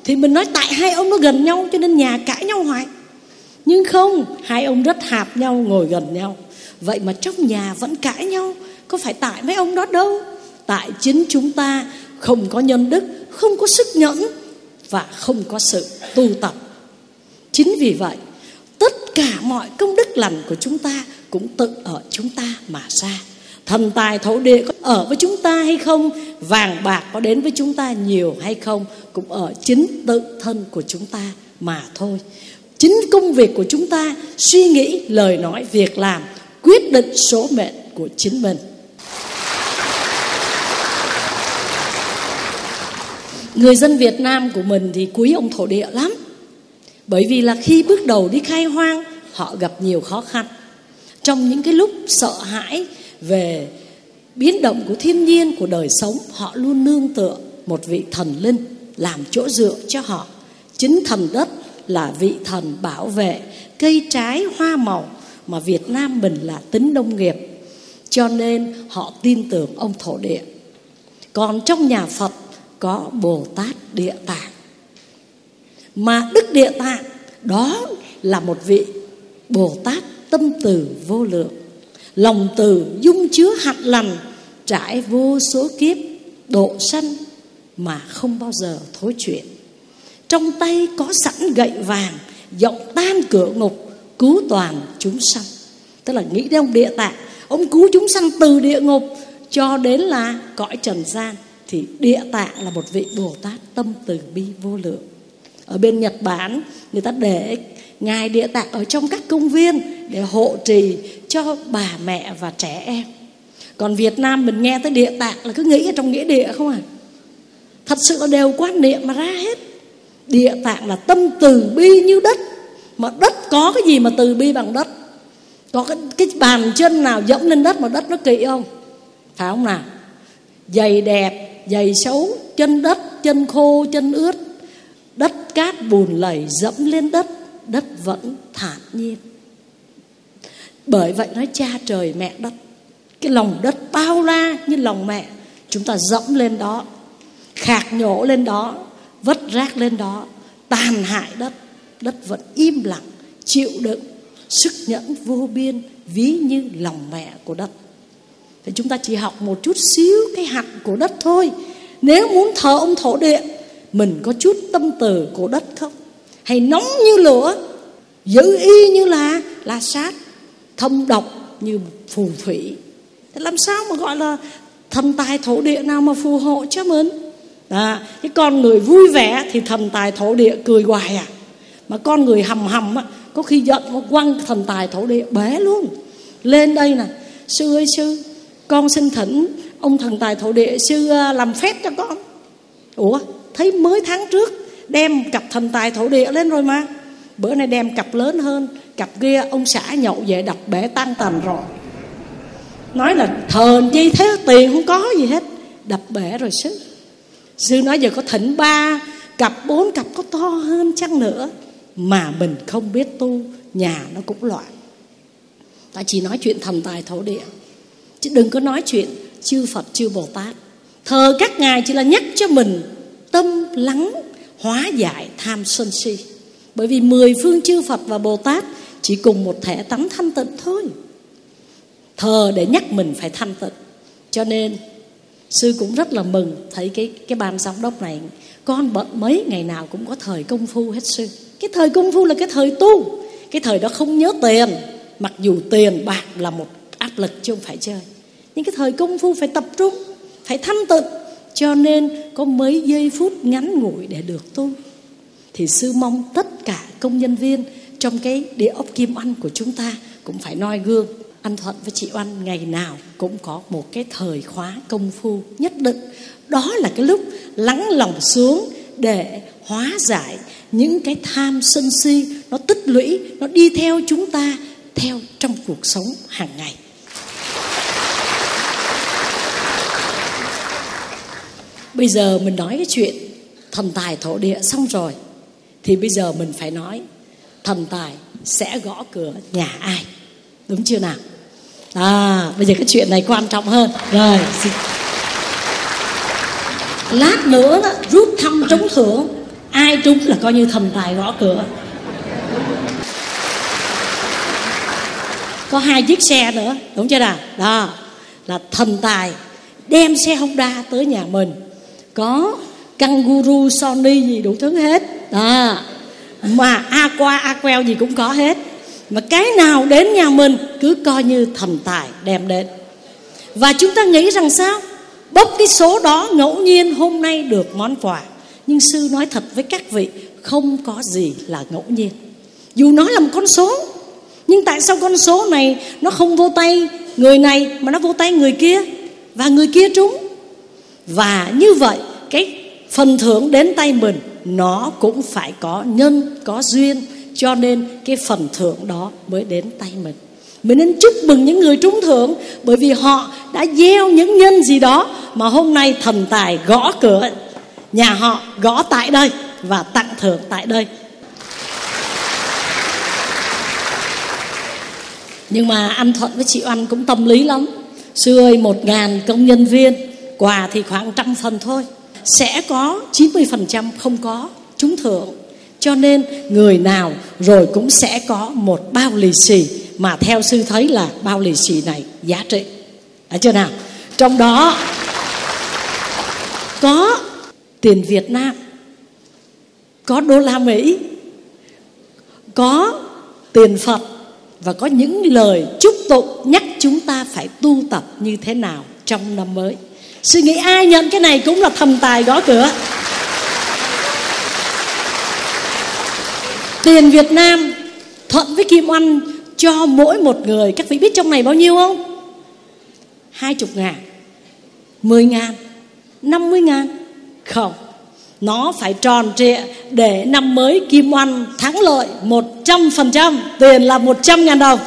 thì mình nói tại hai ông nó gần nhau cho nên nhà cãi nhau hoài. Nhưng không, hai ông rất hợp nhau, ngồi gần nhau. Vậy mà trong nhà vẫn cãi nhau. Có phải tại mấy ông đó đâu. Tại chính chúng ta không có nhân đức, không có sức nhẫn và không có sự tu tập. Chính vì vậy, tất cả mọi công đức lành của chúng ta cũng tự ở chúng ta mà ra. Thần tài thổ địa có ở với chúng ta hay không, vàng bạc có đến với chúng ta nhiều hay không, cũng ở chính tự thân của chúng ta mà thôi. Chính công việc của chúng ta, suy nghĩ, lời nói, việc làm quyết định số mệnh của chính mình. Người dân Việt Nam của mình thì quý ông thổ địa lắm. Bởi vì là khi bước đầu đi khai hoang, họ gặp nhiều khó khăn. Trong những cái lúc sợ hãi về biến động của thiên nhiên, của đời sống, họ luôn nương tựa một vị thần linh làm chỗ dựa cho họ. Chính thần đất là vị thần bảo vệ cây trái hoa màu, mà Việt Nam mình là tính nông nghiệp, cho nên họ tin tưởng ông thổ địa. Còn trong nhà Phật có Bồ Tát Địa Tạng, mà Đức Địa Tạng đó là một vị Bồ Tát tâm từ vô lượng, lòng từ dung chứa hạnh lành, trải vô số kiếp độ sanh mà không bao giờ thối chuyển. Trong tay có sẵn gậy vàng, giọng tan cửa ngục, cứu toàn chúng sanh. Tức là nghĩ đến ông Địa Tạng, ông cứu chúng sanh từ địa ngục cho đến là cõi trần gian. Thì Địa Tạng là một vị Bồ Tát tâm từ bi vô lượng. Ở bên Nhật Bản, người ta để Ngài Địa Tạng ở trong các công viên để hộ trì cho bà mẹ và trẻ em. Còn Việt Nam mình nghe tới Địa Tạng là cứ nghĩ ở trong nghĩa địa không à. Thật sự là đều quan niệm mà ra hết. Địa Tạng là tâm từ bi như đất. Mà đất có cái gì mà từ bi bằng đất? Có cái, cái bàn chân nào dẫm lên đất mà đất nó kỵ không? Phải không nào? Giày đẹp, giày xấu, chân đất, chân khô, chân ướt, đất cát bùn lầy dẫm lên đất, đất vẫn thản nhiên. Bởi vậy nói cha trời mẹ đất, cái lòng đất bao la như lòng mẹ, chúng ta dẫm lên đó, khạc nhổ lên đó, vất rác lên đó, tàn hại đất, đất vẫn im lặng, chịu đựng, sức nhẫn vô biên, ví như lòng mẹ của đất. Thì chúng ta chỉ học một chút xíu cái hạnh của đất thôi. Nếu muốn thờ ông thổ địa, mình có chút tâm từ của đất không? Hay nóng như lửa, dữ y như là là sát, thâm độc như phù thủy, thì làm sao mà gọi là thần tài thổ địa nào mà phù hộ cho mình? À, cái con người vui vẻ thì thần tài thổ địa cười hoài à. Mà con người hầm hầm á, có khi giận nó quăng thần tài thổ địa bể luôn. Lên đây nè, sư ơi sư, con xin thỉnh ông thần tài thổ địa sư làm phép cho con. Ủa, thấy mới tháng trước đem cặp thần tài thổ địa lên rồi mà, bữa nay đem cặp lớn hơn, cặp kia ông xã nhậu về đập bể tan tành rồi. Nói là thờ chi thế, tiền không có gì hết, đập bể rồi sư. Sư nói giờ có thỉnh ba cặp, bốn cặp có to hơn chăng nữa, mà mình không biết tu, nhà nó cũng loạn. Ta chỉ nói chuyện thần tài thổ địa, chứ đừng có nói chuyện chư Phật chư Bồ Tát. Thờ các ngài chỉ là nhắc cho mình tâm lắng, hóa giải tham sân si. Bởi vì mười phương chư Phật và Bồ Tát chỉ cùng một thể tánh thanh tịnh thôi. Thờ để nhắc mình phải thanh tịnh. Cho nên sư cũng rất là mừng thấy cái, cái ban giám đốc này. Con bận mấy ngày nào cũng có thời công phu hết sư. Cái thời công phu là cái thời tu. Cái thời đó không nhớ tiền. Mặc dù tiền bạc là một áp lực chứ không phải chơi. Nhưng cái thời công phu phải tập trung, phải thanh tịnh. Cho nên có mấy giây phút ngắn ngủi để được tu. Thì sư mong tất cả công nhân viên trong cái địa ốc Kim Oanh của chúng ta cũng phải noi gương. Anh Thuận với chị Oanh ngày nào cũng có một cái thời khóa công phu nhất định. Đó là cái lúc lắng lòng xuống để hóa giải những cái tham sân si nó tích lũy, nó đi theo chúng ta theo trong cuộc sống hàng ngày. Bây giờ mình nói cái chuyện thần tài thổ địa xong rồi, thì bây giờ mình phải nói thần tài sẽ gõ cửa nhà ai, đúng chưa nào? À, bây giờ cái chuyện này quan trọng hơn. Rồi, xin. Lát nữa đó, rút thăm trúng thưởng, Ai trúng là coi như thần tài gõ cửa. Có hai chiếc xe nữa, đúng chưa nào? Đó là thần tài đem xe Honda tới nhà mình. Có Kangaroo, Sony gì đủ thứ hết. Đó. Mà Aqua, Aquel gì cũng có hết. Mà cái nào đến nhà mình cứ coi như thần tài đem đến. Và chúng ta nghĩ rằng sao? Bốc cái số đó ngẫu nhiên hôm nay được món quà. Nhưng sư nói thật với các vị, không có gì là ngẫu nhiên. Dù nó là một con số, nhưng tại sao con số này nó không vô tay người này mà nó vô tay người kia, và người kia trúng? Và như vậy cái phần thưởng đến tay mình nó cũng phải có nhân, có duyên, cho nên cái phần thưởng đó mới đến tay mình. Mình nên chúc mừng những người trúng thưởng, bởi vì họ đã gieo những nhân gì đó mà hôm nay thần tài gõ cửa nhà họ, gõ tại đây và tặng thưởng tại đây. Nhưng mà anh Thuận với chị Oanh cũng tâm lý lắm. Sư ơi, một ngàn công nhân viên, quà thì khoảng trăm phần thôi, sẽ có chín mươi phần trăm không có trúng thưởng. Cho nên người nào rồi cũng sẽ có một bao lì xì, mà theo sư thấy là bao lì xì này giá trị. Thấy chưa nào? Trong đó có tiền Việt Nam, có đô la Mỹ, có tiền Phật, và có những lời chúc tụng nhắc chúng ta phải tu tập như thế nào trong năm mới. Sư nghĩ ai nhận cái này cũng là thần tài gõ cửa. Tiền Việt Nam, Thuận với Kim Oanh cho mỗi một người, các vị biết trong này bao nhiêu không? Hai chục ngàn, mười ngàn, năm mươi ngàn. Không, nó phải tròn trịa để năm mới Kim Oanh thắng lợi một trăm phần trăm. Tiền là một trăm ngàn đồng.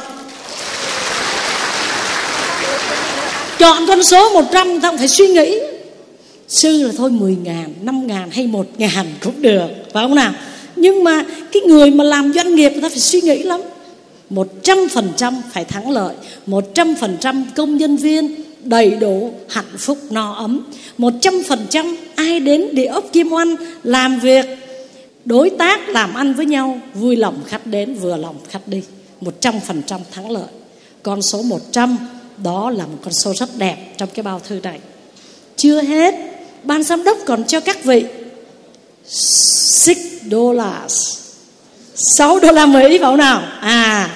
Chọn con số một trăm, ta không phải suy nghĩ. Sư là thôi mười ngàn, năm ngàn hay một ngàn cũng được, phải không nào? Nhưng mà cái người mà làm doanh nghiệp người ta phải suy nghĩ lắm. Một trăm phần trăm phải thắng lợi, một trăm phần trăm công nhân viên đầy đủ, hạnh phúc, no ấm, một trăm phần trăm ai đến địa ốc Kim Oanh làm việc, đối tác làm ăn với nhau, vui lòng khách đến, vừa lòng khách đi. Một trăm phần trăm thắng lợi. Con số một trăm đó là một con số rất đẹp trong cái bao thư này. Chưa hết, ban giám đốc còn cho các vị sáu dollars, sáu đô la Mỹ, phải không nào? À,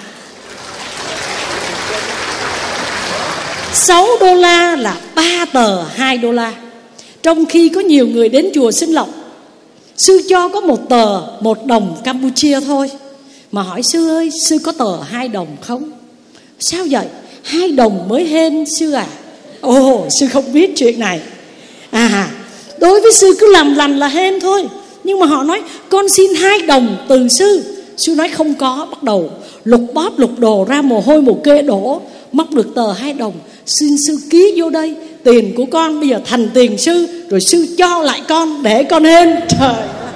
sáu đô la là ba tờ hai đô la. Trong khi có nhiều người đến chùa xin lộc, sư cho có một tờ một đồng Campuchia thôi. Mà hỏi sư ơi, sư có tờ hai đồng không? Sao vậy? Hai đồng mới hên sư à? Ồ, sư không biết chuyện này. À, đối với sư cứ làm lành là hên thôi. Nhưng mà họ nói con xin hai đồng từ sư. Sư nói không có, bắt đầu lục bóp lục đồ ra mồ hôi mồ kê đổ, móc được tờ hai đồng. Xin sư ký vô đây, tiền của con bây giờ thành tiền sư, rồi sư cho lại con để con hên. Trời,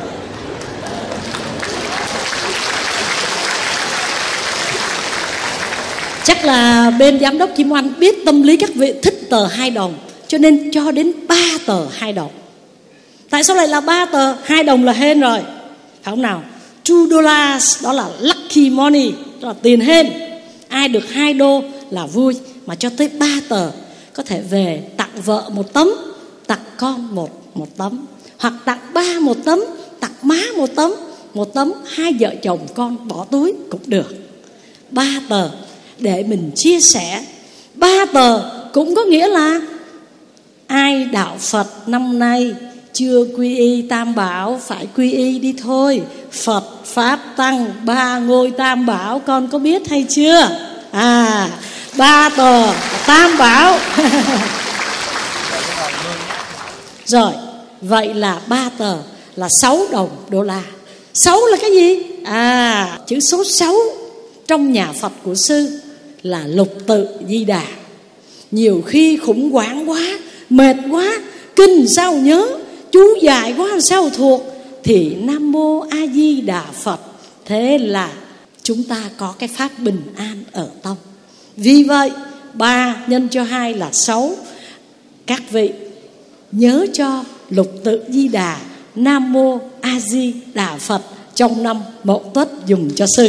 chắc là bên giám đốc Kim Oanh biết tâm lý các vị thích tờ hai đồng, cho nên cho đến ba tờ hai đồng. Tại sao lại là ba tờ? Hai đồng là hên rồi, phải không nào? Two dollars đó là lucky money, đó là tiền hên. Ai được hai đô là vui, mà cho tới ba tờ có thể về tặng vợ một tấm, tặng con một một tấm, hoặc tặng ba một tấm, tặng má một tấm, một tấm hai vợ chồng con bỏ túi cũng được. Ba tờ để mình chia sẻ. Ba tờ cũng có nghĩa là ai đạo Phật năm nay chưa quy y tam bảo phải quy y đi thôi. Phật Pháp Tăng ba ngôi tam bảo con có biết hay chưa? À, ba tờ tam bảo. Rồi, vậy là ba tờ là sáu đồng đô la. Sáu là cái gì? À, chữ số sáu trong nhà Phật của sư là lục tự Di Đà. Nhiều khi khủng hoảng quá, mệt quá, kinh sao nhớ, chú dài quá sao thuộc, thì Nam Mô A Di Đà Phật. Thế là chúng ta có cái pháp bình an ở tâm. Vì vậy ba nhân cho hai là sáu. Các vị nhớ cho lục tự Di Đà Nam Mô A Di Đà Phật trong năm Mậu Tuất dùng cho sư.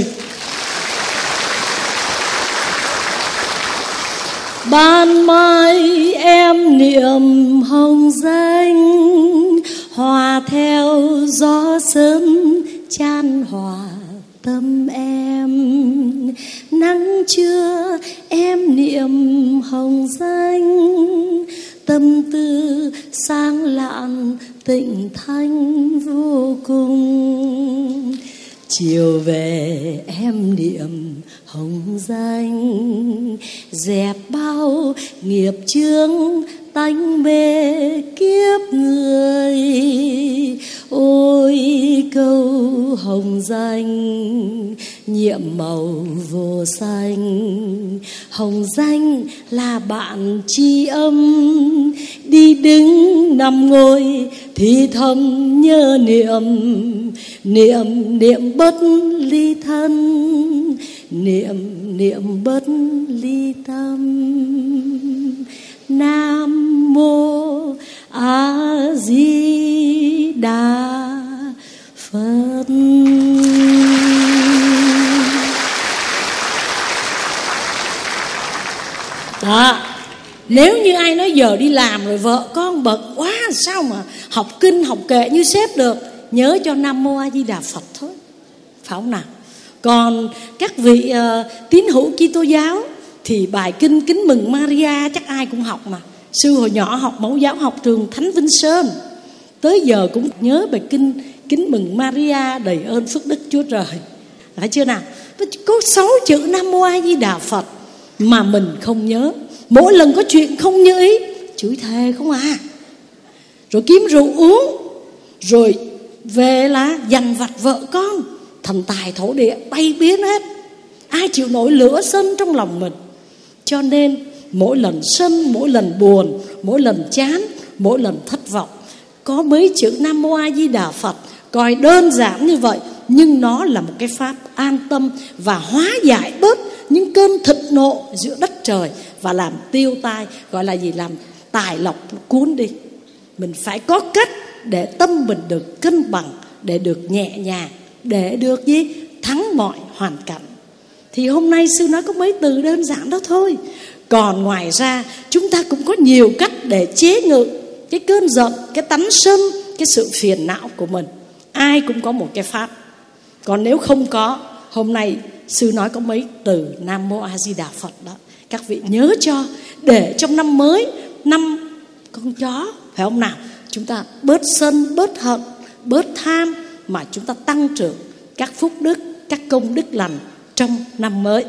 Ban mai em niệm hồng danh, hòa theo gió sớm chan hòa tâm em. Nắng trưa em niệm hồng danh, tâm tư sáng lạn tịnh thanh vô cùng. Chiều về em niệm hồng danh, dẹp bao nghiệp chướng tánh mê kiếp người. Ôi câu hồng danh nhiệm màu vô danh, hồng danh là bạn tri âm. Đi đứng nằm ngồi thì thầm nhớ niệm, niệm niệm bất ly thân, niệm niệm bất ly tâm. Nam Mô A Di Đà Phật. Đó, nếu như ai nói giờ đi làm rồi vợ con bận quá, sao mà học kinh học kệ như sếp được, nhớ cho Nam Mô A Di Đà Phật thôi, phải không nào? Còn các vị uh, tín hữu Kitô giáo thì bài kinh Kính Mừng Maria chắc ai cũng học mà. Sư hồi nhỏ học mẫu giáo học trường Thánh Vinh Sơn, tới giờ cũng nhớ bài kinh Kính Mừng Maria đầy ơn phước đức Chúa Trời. Phải chưa nào? Có sáu chữ Nam Mô A Di Đà Phật mà mình không nhớ. Mỗi lần có chuyện không như ý, chửi thề không à. Rồi kiếm rượu uống, rồi về là dằn vặt vợ con, thần tài thổ địa bay biến hết. Ai chịu nổi lửa sân trong lòng mình. Cho nên mỗi lần sân, mỗi lần buồn, mỗi lần chán, mỗi lần thất vọng, có mấy chữ Nam Mô A Di Đà Phật, coi đơn giản như vậy, nhưng nó là một cái pháp an tâm và hóa giải bớt những cơn thịnh nộ giữa đất trời, và làm tiêu tai, gọi là gì, làm tài lộc cuốn đi. Mình phải có cách để tâm mình được cân bằng, để được nhẹ nhàng, để được gì, thắng mọi hoàn cảnh. Thì hôm nay sư nói có mấy từ đơn giản đó thôi. Còn ngoài ra chúng ta cũng có nhiều cách để chế ngự cái cơn giận, cái tánh sân, cái sự phiền não của mình. Ai cũng có một cái pháp. Còn nếu không có, hôm nay sư nói có mấy từ Nam Mô A Di Đà Phật đó, các vị nhớ cho, để trong năm mới, năm con chó, phải không nào, chúng ta bớt sân, bớt hận, bớt tham, mà chúng ta tăng trưởng các phúc đức, các công đức lành trong năm mới.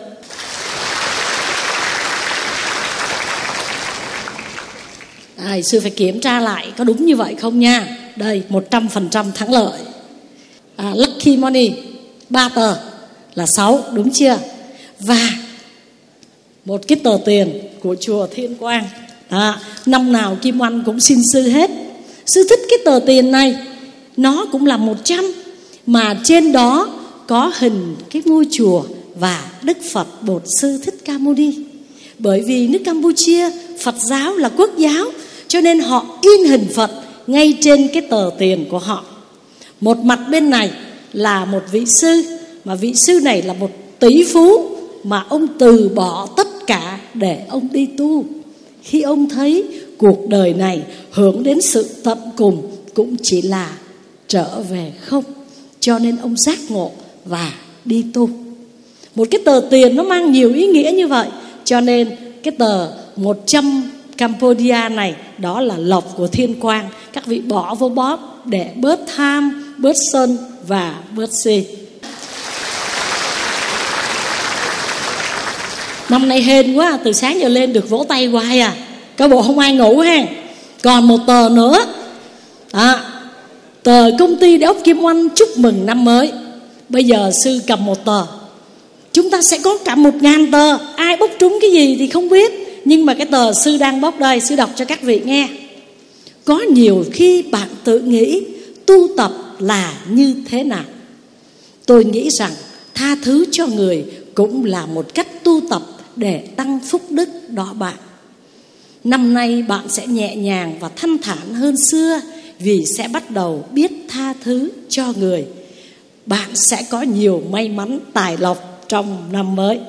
À, sư phải kiểm tra lại có đúng như vậy không nha. Đây, một trăm phần trăm thắng lợi. à, Lucky Money ba tờ là sáu, đúng chưa? Và một cái tờ tiền của chùa Thiên Quang. à, Năm nào Kim Oanh cũng xin sư hết. Sư thích cái tờ tiền này, nó cũng là một trăm, mà trên đó có hình cái ngôi chùa và Đức Phật Bổn Sư Thích Ca Mâu Ni. Bởi vì nước Campuchia Phật giáo là quốc giáo, cho nên họ in hình Phật ngay trên cái tờ tiền của họ. Một mặt bên này là một vị sư, mà vị sư này là một tỷ phú, mà ông từ bỏ tất cả để ông đi tu. Khi ông thấy cuộc đời này hướng đến sự tận cùng cũng chỉ là trở về không, cho nên ông giác ngộ và đi tu. Một cái tờ tiền nó mang nhiều ý nghĩa như vậy, cho nên cái tờ một trăm Cambodia này, đó là lộc của Thiên Quang. Các vị bỏ vô bóp để bớt tham, bớt sân và bớt si. Năm nay hên quá, từ sáng giờ lên được vỗ tay hoài à. Các bộ không ai ngủ ha. Còn một tờ nữa, à, tờ công ty Địa ốc Kim Oanh chúc mừng năm mới. Bây giờ sư cầm một tờ, chúng ta sẽ có cả một ngàn tờ. Ai bốc trúng cái gì thì không biết, nhưng mà cái tờ sư đang bốc đây, sư đọc cho các vị nghe. Có nhiều khi bạn tự nghĩ tu tập là như thế nào. Tôi nghĩ rằng tha thứ cho người cũng là một cách tu tập để tăng phúc đức đó bạn. Năm nay bạn sẽ nhẹ nhàng và thanh thản hơn xưa, vì sẽ bắt đầu biết tha thứ cho người. Bạn sẽ có nhiều may mắn, tài lộc trong năm mới.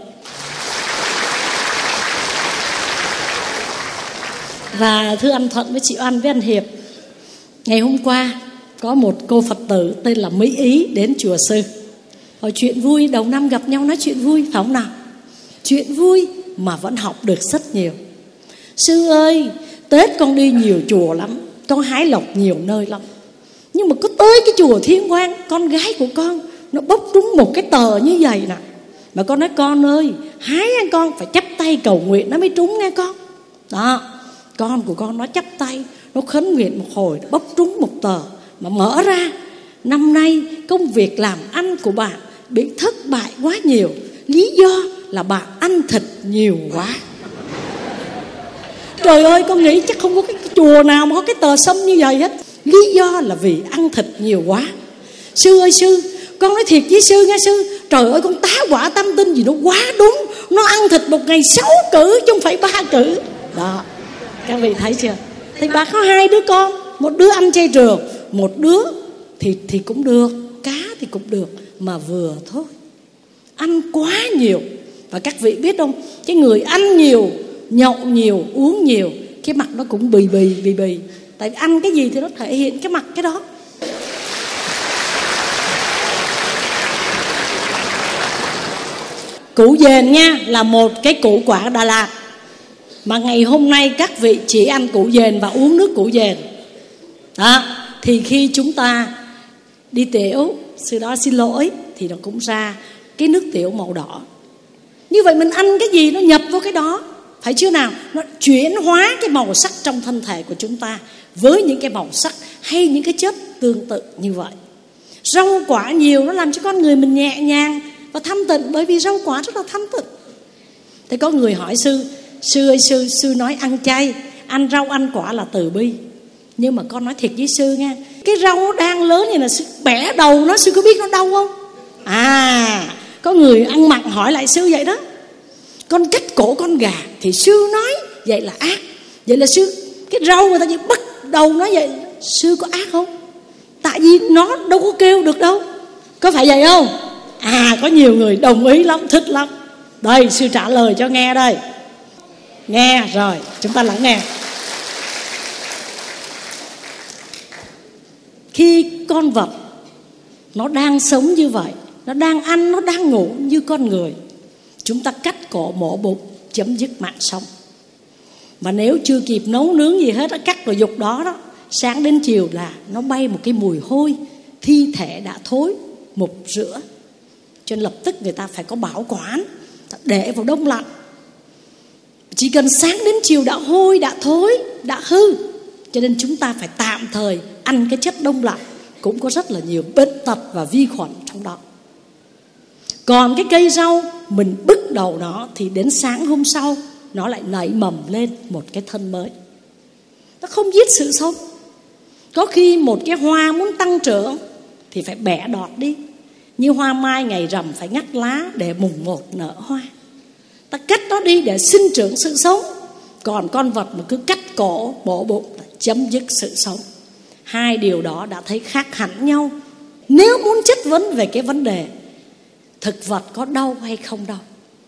Và thưa anh Thuận với chị Oanh với anh Hiệp, ngày hôm qua có một cô Phật tử tên là Mỹ Ý đến chùa sư. Hỏi chuyện vui, đầu năm gặp nhau nói chuyện vui, phải không nào? Chuyện vui mà vẫn học được rất nhiều. Sư ơi, Tết con đi nhiều chùa lắm, con hái lộc nhiều nơi lắm, nhưng mà có tới cái chùa Thiên Quang, con gái của con nó bốc trúng một cái tờ như vậy nè. Mà con nói con ơi, hái con phải chắp tay cầu nguyện nó mới trúng nghe con. Đó, con của con nó chắp tay, nó khấn nguyện một hồi, nó bốc trúng một tờ. Mà mở ra, năm nay công việc làm ăn của bạn bị thất bại quá nhiều. Lý do là bạn ăn thịt nhiều quá. Trời ơi, con nghĩ chắc không có cái chùa nào mà có cái tờ sâm như vậy hết. Lý do là vì ăn thịt nhiều quá. Sư ơi sư, con nói thiệt với sư nghe sư, trời ơi con tá quả tâm tinh gì nó quá đúng. Nó ăn thịt một ngày sáu cử chứ không phải ba cử. Đó, các vị thấy chưa? Thì bà có hai đứa con, một đứa ăn chay trường, một đứa thì, thì cũng được, cá thì cũng được, mà vừa thôi. Ăn quá nhiều. Và các vị biết không, cái người ăn nhiều, nhậu nhiều, uống nhiều, cái mặt nó cũng bì bì bì bì. Tại vì ăn cái gì thì nó thể hiện cái mặt cái đó. Củ dền nha, là một cái củ quả Đà Lạt. Mà ngày hôm nay các vị chỉ ăn củ dền và uống nước củ dền. Đó, thì khi chúng ta đi tiểu, sư đó xin lỗi, thì nó cũng ra cái nước tiểu màu đỏ. Như vậy mình ăn cái gì nó nhập vào cái đó, phải chưa nào? Nó chuyển hóa cái màu sắc trong thân thể của chúng ta với những cái màu sắc hay những cái chất tương tự như vậy. Rau quả nhiều nó làm cho con người mình nhẹ nhàng và thanh tịnh, bởi vì rau quả rất là thanh tịnh. Thế có người hỏi sư, sư ơi sư, sư nói ăn chay, ăn rau ăn quả là từ bi. Nhưng mà con nói thiệt với sư nha, cái rau nó đang lớn như là sư bẻ đầu nó, sư có biết nó đau không? À, có người ăn mặn hỏi lại sư vậy đó. Con cắt cổ con gà thì sư nói vậy là ác. Vậy là sư, cái rau người ta chỉ bắt đầu nói vậy, sư có ác không? Tại vì nó đâu có kêu được đâu. Có phải vậy không? À, có nhiều người đồng ý lắm, thích lắm. Đây, sư trả lời cho nghe đây. Nghe rồi, chúng ta lắng nghe. Khi con vật nó đang sống như vậy, nó đang ăn, nó đang ngủ như con người, chúng ta cắt cổ mổ bụng, chấm dứt mạng sống. Mà nếu chưa kịp nấu nướng gì hết, cắt rồi dục đó đó, sáng đến chiều là nó bay một cái mùi hôi, thi thể đã thối, mục rửa. Cho nên lập tức người ta phải có bảo quản, để vào đông lạnh. Chỉ cần sáng đến chiều đã hôi, đã thối, đã hư. Cho nên chúng ta phải tạm thời ăn cái chất đông lạnh, cũng có rất là nhiều bệnh tật và vi khuẩn trong đó. Còn cái cây rau mình bứt đầu nó thì đến sáng hôm sau nó lại nảy mầm lên một cái thân mới. Nó không giết sự sống. Có khi một cái hoa muốn tăng trưởng thì phải bẻ đọt đi. Như hoa mai ngày rằm phải ngắt lá để mùng một nở hoa. Ta cắt nó đi để sinh trưởng sự sống. Còn con vật mà cứ cắt cổ, mổ bụng là chấm dứt sự sống. Hai điều đó đã thấy khác hẳn nhau. Nếu muốn chất vấn về cái vấn đề thực vật có đau hay không đau,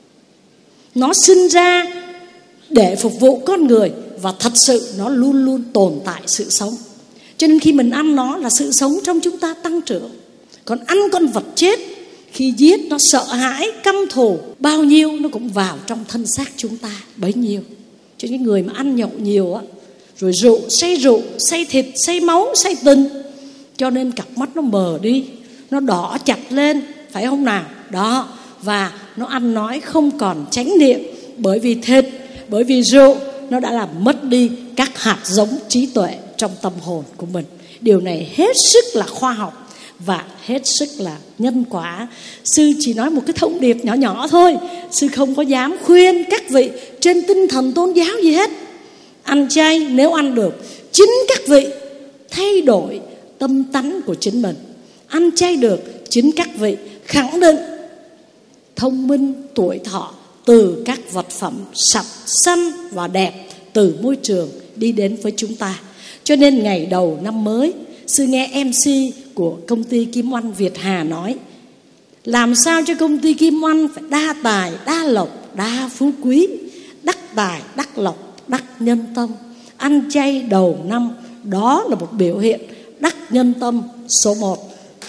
nó sinh ra để phục vụ con người, và thật sự nó luôn luôn tồn tại sự sống. Cho nên khi mình ăn nó là sự sống trong chúng ta tăng trưởng. Còn ăn con vật chết, khi giết nó sợ hãi, căm thù, bao nhiêu nó cũng vào trong thân xác chúng ta bấy nhiêu. Cho những người mà ăn nhậu nhiều á, rồi rượu, say rượu, say thịt, say máu, say tình, cho nên cặp mắt nó mờ đi, nó đỏ chặt lên, phải không nào? Đó, và nó ăn nói không còn chánh niệm, bởi vì thịt, bởi vì rượu nó đã làm mất đi các hạt giống trí tuệ trong tâm hồn của mình. Điều này hết sức là khoa học và hết sức là nhân quả. Sư chỉ nói một cái thông điệp nhỏ nhỏ thôi. Sư không có dám khuyên các vị trên tinh thần tôn giáo gì hết. Ăn chay nếu ăn được, chính các vị thay đổi tâm tánh của chính mình. Ăn chay được, chính các vị khẳng định thông minh, tuổi thọ từ các vật phẩm sạch, xanh và đẹp từ môi trường đi đến với chúng ta. Cho nên ngày đầu năm mới, sư nghe em xê của công ty Kim Oanh Việt Hà nói, làm sao cho công ty Kim Oanh phải đa tài, đa lộc, đa phú quý, đắc tài, đắc lộc, đắc nhân tâm. Ăn chay đầu năm, đó là một biểu hiện đắc nhân tâm số một.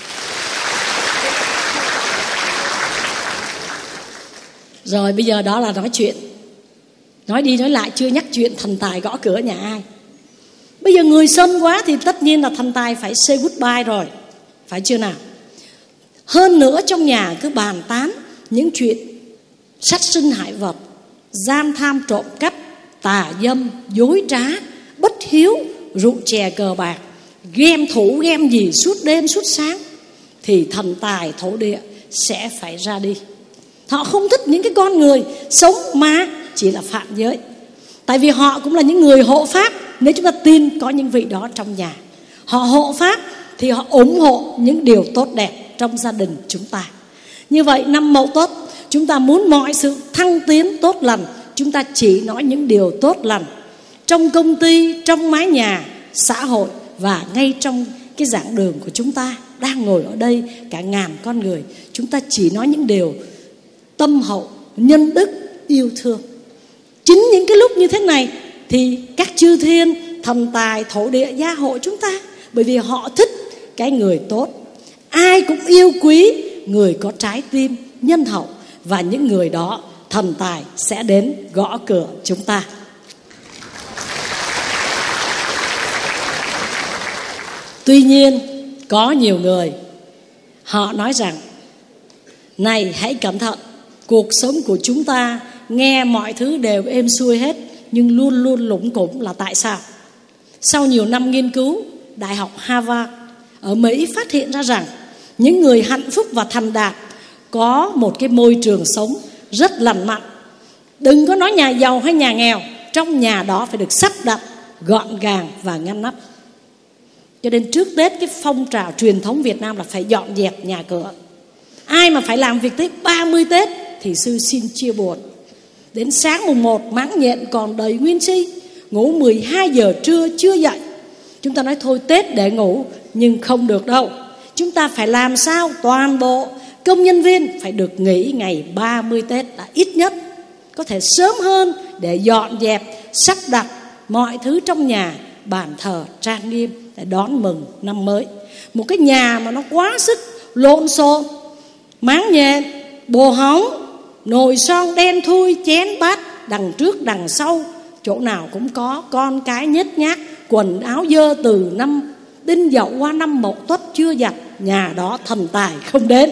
Rồi bây giờ đó là nói chuyện. Nói đi nói lại chưa nhắc chuyện thần tài gõ cửa nhà ai. Bây giờ người sân quá thì tất nhiên là thần tài phải say goodbye rồi, phải chưa nào? Hơn nữa trong nhà cứ bàn tán những chuyện sát sinh hại vật, gian tham trộm cắp, tà dâm, dối trá, bất hiếu, rượu chè cờ bạc, ghem thủ ghem gì suốt đêm suốt sáng, thì thần tài thổ địa sẽ phải ra đi. Họ không thích những cái con người sống mà chỉ là phạm giới. Tại vì họ cũng là những người hộ pháp. Nếu chúng ta tin có những vị đó trong nhà, họ hộ pháp thì họ ủng hộ những điều tốt đẹp trong gia đình chúng ta. Như vậy năm Mậu Tuất, chúng ta muốn mọi sự thăng tiến tốt lành, chúng ta chỉ nói những điều tốt lành. Trong công ty, trong mái nhà, xã hội và ngay trong cái giảng đường của chúng ta đang ngồi ở đây cả ngàn con người, chúng ta chỉ nói những điều tâm hậu, nhân đức, yêu thương. Chính những cái lúc như thế này thì các chư thiên, thần tài, thổ địa gia hộ chúng ta, bởi vì họ thích cái người tốt. Ai cũng yêu quý người có trái tim nhân hậu, và những người đó thần tài sẽ đến gõ cửa chúng ta. Tuy nhiên có nhiều người họ nói rằng, này hãy cẩn thận, cuộc sống của chúng ta nghe mọi thứ đều êm xuôi hết, nhưng luôn luôn lủng củng là tại sao? Sau nhiều năm nghiên cứu, Đại học Harvard ở Mỹ phát hiện ra rằng những người hạnh phúc và thành đạt có một cái môi trường sống rất lành mạnh. Đừng có nói nhà giàu hay nhà nghèo, trong nhà đó phải được sắp đặt gọn gàng và ngăn nắp. Cho nên trước Tết, cái phong trào truyền thống Việt Nam là phải dọn dẹp nhà cửa. Ai mà phải làm việc tới ba mươi Tết thì sư xin chia buồn. Đến sáng mùng một máng nhện còn đầy nguyên si, ngủ mười hai giờ trưa chưa dậy. Chúng ta nói thôi Tết để ngủ, nhưng không được đâu. Chúng ta phải làm sao toàn bộ công nhân viên phải được nghỉ ngày ba mươi Tết là ít nhất. Có thể sớm hơn để dọn dẹp, sắp đặt mọi thứ trong nhà, bàn thờ trang nghiêm để đón mừng năm mới. Một cái nhà mà nó quá sức lộn xộn, máng nhện, bồ hóng, nồi son đen thui, chén bát đằng trước đằng sau, chỗ nào cũng có, con cái nhếch nhác, quần áo dơ từ năm Đinh Dậu qua năm Mậu Tuất chưa giặt, nhà đó thần tài không đến.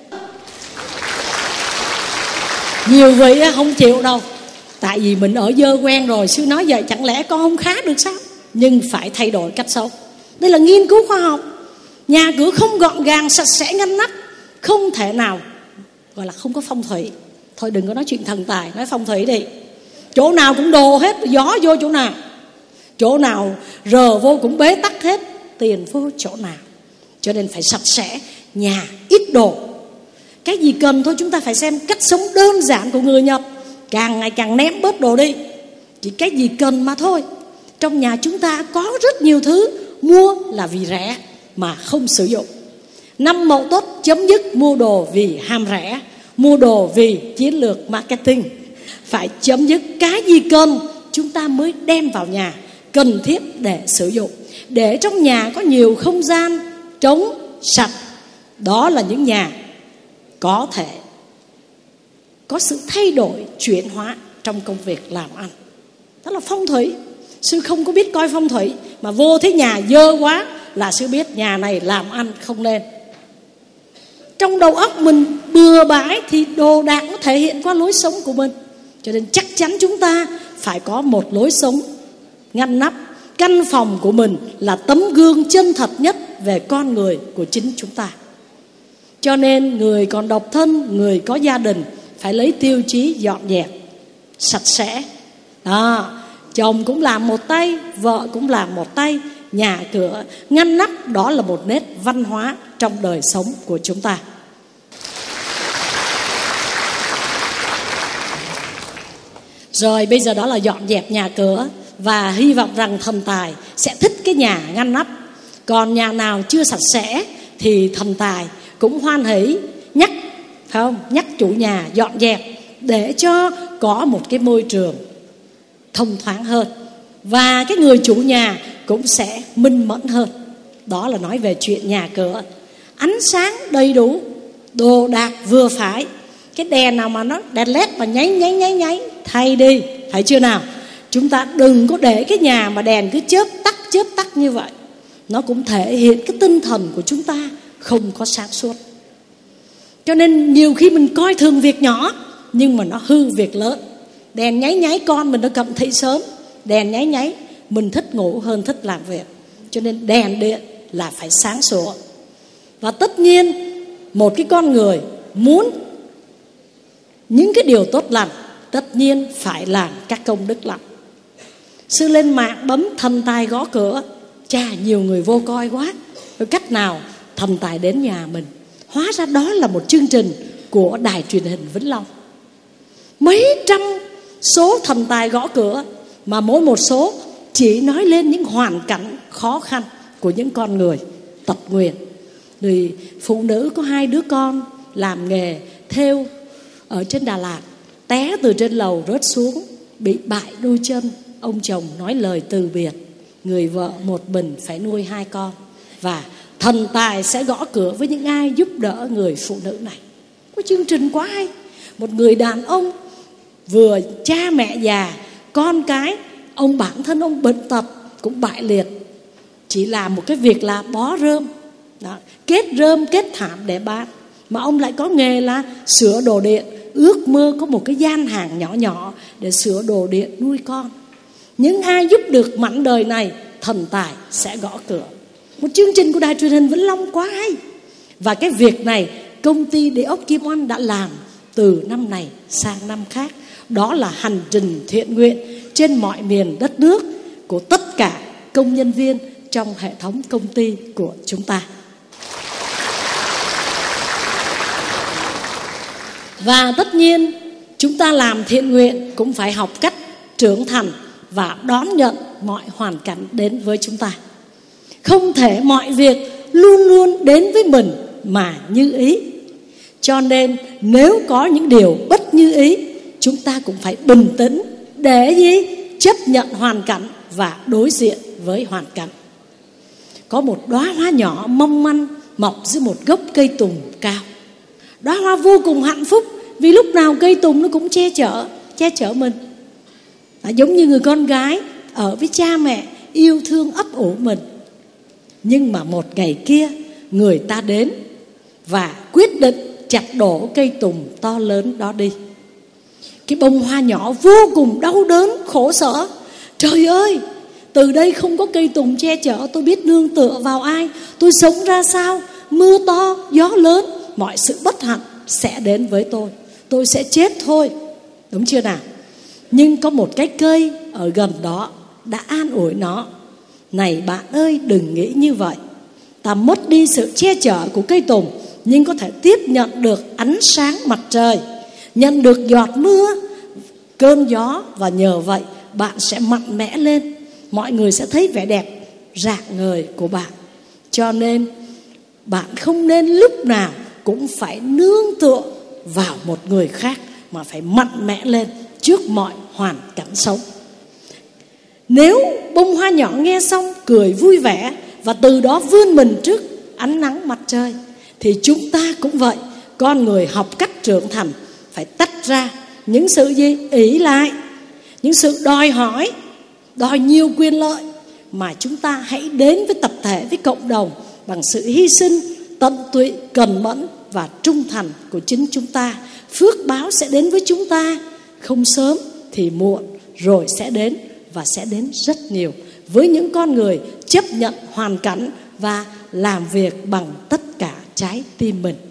Nhiều vị không chịu đâu, tại vì mình ở dơ quen rồi. Sư nói vậy chẳng lẽ con không khá được sao? Nhưng phải thay đổi cách sống. Đây là nghiên cứu khoa học. Nhà cửa không gọn gàng, sạch sẽ ngăn nắp, không thể nào gọi là không có phong thủy. Thôi đừng có nói chuyện thần tài, nói phong thủy đi. Chỗ nào cũng đồ hết, gió vô chỗ nào, chỗ nào rờ vô cũng bế tắc hết, tiền vô chỗ nào. Cho nên phải sạch sẽ, nhà ít đồ. Cái gì cần thôi chúng ta phải xem cách sống đơn giản của người Nhật, càng ngày càng ném bớt đồ đi. Chỉ cái gì cần mà thôi. Trong nhà chúng ta có rất nhiều thứ mua là vì rẻ mà không sử dụng. Năm Mậu Tuất chấm dứt mua đồ vì ham rẻ, mua đồ vì chiến lược marketing. Phải chấm dứt cái gì cần chúng ta mới đem vào nhà, cần thiết để sử dụng, để trong nhà có nhiều không gian trống sạch. Đó là những nhà có thể có sự thay đổi, chuyển hóa trong công việc làm ăn. Đó là phong thủy. Sư không có biết coi phong thủy, mà vô thấy nhà dơ quá là sư biết nhà này làm ăn không nên. Trong đầu óc mình bừa bãi thì đồ đạc nó thể hiện qua lối sống của mình. Cho nên chắc chắn chúng ta phải có một lối sống ngăn nắp. Căn phòng của mình là tấm gương chân thật nhất về con người của chính chúng ta. Cho nên người còn độc thân, người có gia đình phải lấy tiêu chí dọn dẹp sạch sẽ. Đó, chồng cũng làm một tay, vợ cũng làm một tay. Nhà cửa ngăn nắp, đó là một nét văn hóa trong đời sống của chúng ta. Rồi bây giờ đó là dọn dẹp nhà cửa. và hy vọng rằng thần tài sẽ thích cái nhà ngăn nắp. Còn nhà nào chưa sạch sẽ thì thần tài cũng hoan hỉ nhắc, phải không? Nhắc chủ nhà dọn dẹp để cho có một cái môi trường thông thoáng hơn, và cái người chủ nhà cũng sẽ minh mẫn hơn. Đó là nói về chuyện nhà cửa. Ánh sáng đầy đủ, đồ đạc vừa phải. Cái đèn nào mà nó đèn led mà nháy nháy nháy nháy thay đi, phải chưa nào? Chúng ta đừng có để cái nhà mà đèn cứ chớp tắt chớp tắt như vậy. Nó cũng thể hiện cái tinh thần của chúng ta không có sáng suốt. Cho nên nhiều khi mình coi thường việc nhỏ, nhưng mà nó hư việc lớn. Đèn nháy nháy con mình nó cầm thị sớm, đèn nháy nháy mình thích ngủ hơn thích làm việc. Cho nên đèn điện là phải sáng sủa. Và tất nhiên một cái con người muốn những cái điều tốt lành, tất nhiên phải làm các công đức lành. Sư lên mạng bấm thần tài gõ cửa, chà, nhiều người vô coi quá. Rồi cách nào thần tài đến nhà mình? Hóa ra đó là một chương trình của đài truyền hình Vĩnh Long. Mấy trăm số thần tài gõ cửa, mà mỗi một số chỉ nói lên những hoàn cảnh khó khăn của những con người tật nguyền. Người phụ nữ có hai đứa con làm nghề thêu ở trên Đà Lạt, té từ trên lầu rớt xuống, bị bại đôi chân. Ông chồng nói lời từ biệt, người vợ một mình phải nuôi hai con. Và thần tài sẽ gõ cửa với những ai giúp đỡ người phụ nữ này. Có chương trình quá hay. Một người đàn ông vừa cha mẹ già, con cái, ông bản thân ông bệnh tật cũng bại liệt, chỉ làm một cái việc là bó rơm đó, kết rơm kết thảm để bán. Mà ông lại có nghề là sửa đồ điện, ước mơ có một cái gian hàng nhỏ nhỏ để sửa đồ điện nuôi con. Những ai giúp được mảnh đời này, thần tài sẽ gõ cửa. Một chương trình của đài truyền hình Vĩnh Long quá hay. Và cái việc này công ty Địa ốc Kim Oanh đã làm từ năm này sang năm khác. Đó là hành trình thiện nguyện trên mọi miền đất nước của tất cả công nhân viên trong hệ thống công ty của chúng ta. Và tất nhiên chúng ta làm thiện nguyện cũng phải học cách trưởng thành và đón nhận mọi hoàn cảnh đến với chúng ta. Không thể mọi việc luôn luôn đến với mình mà như ý. Cho nên nếu có những điều bất như ý, chúng ta cũng phải bình tĩnh để gì? Chấp nhận hoàn cảnh và đối diện với hoàn cảnh. Có một đóa hoa nhỏ mong manh mọc dưới một gốc cây tùng cao. Đóa hoa vô cùng hạnh phúc vì lúc nào cây tùng nó cũng che chở, che chở mình. Đó, giống như người con gái ở với cha mẹ yêu thương ấp ủ mình. Nhưng mà một ngày kia người ta đến và quyết định chặt đổ cây tùng to lớn đó đi. Cái bông hoa nhỏ vô cùng đau đớn, khổ sở. Trời ơi, từ đây không có cây tùng che chở, tôi biết nương tựa vào ai? Tôi sống ra sao? Mưa to, gió lớn, mọi sự bất hạnh sẽ đến với tôi. Tôi sẽ chết thôi. Đúng chưa nào? Nhưng có một cái cây ở gần đó đã an ủi nó. Này bạn ơi, đừng nghĩ như vậy. Ta mất đi sự che chở của cây tùng, nhưng có thể tiếp nhận được ánh sáng mặt trời, nhận được giọt mưa, cơn gió. Và nhờ vậy bạn sẽ mạnh mẽ lên. Mọi người sẽ thấy vẻ đẹp rạng ngời của bạn. Cho nên bạn không nên lúc nào cũng phải nương tựa vào một người khác, mà phải mạnh mẽ lên trước mọi hoàn cảnh sống. Nếu bông hoa nhỏ nghe xong cười vui vẻ và từ đó vươn mình trước ánh nắng mặt trời, thì chúng ta cũng vậy. Con người học cách trưởng thành phải tách ra những sự gì ỷ lại, những sự đòi hỏi, đòi nhiều quyền lợi, mà chúng ta hãy đến với tập thể, với cộng đồng bằng sự hy sinh, tận tụy, cần mẫn và trung thành của chính chúng ta. Phước báo sẽ đến với chúng ta, không sớm thì muộn rồi sẽ đến, và sẽ đến rất nhiều với những con người chấp nhận hoàn cảnh và làm việc bằng tất cả trái tim mình.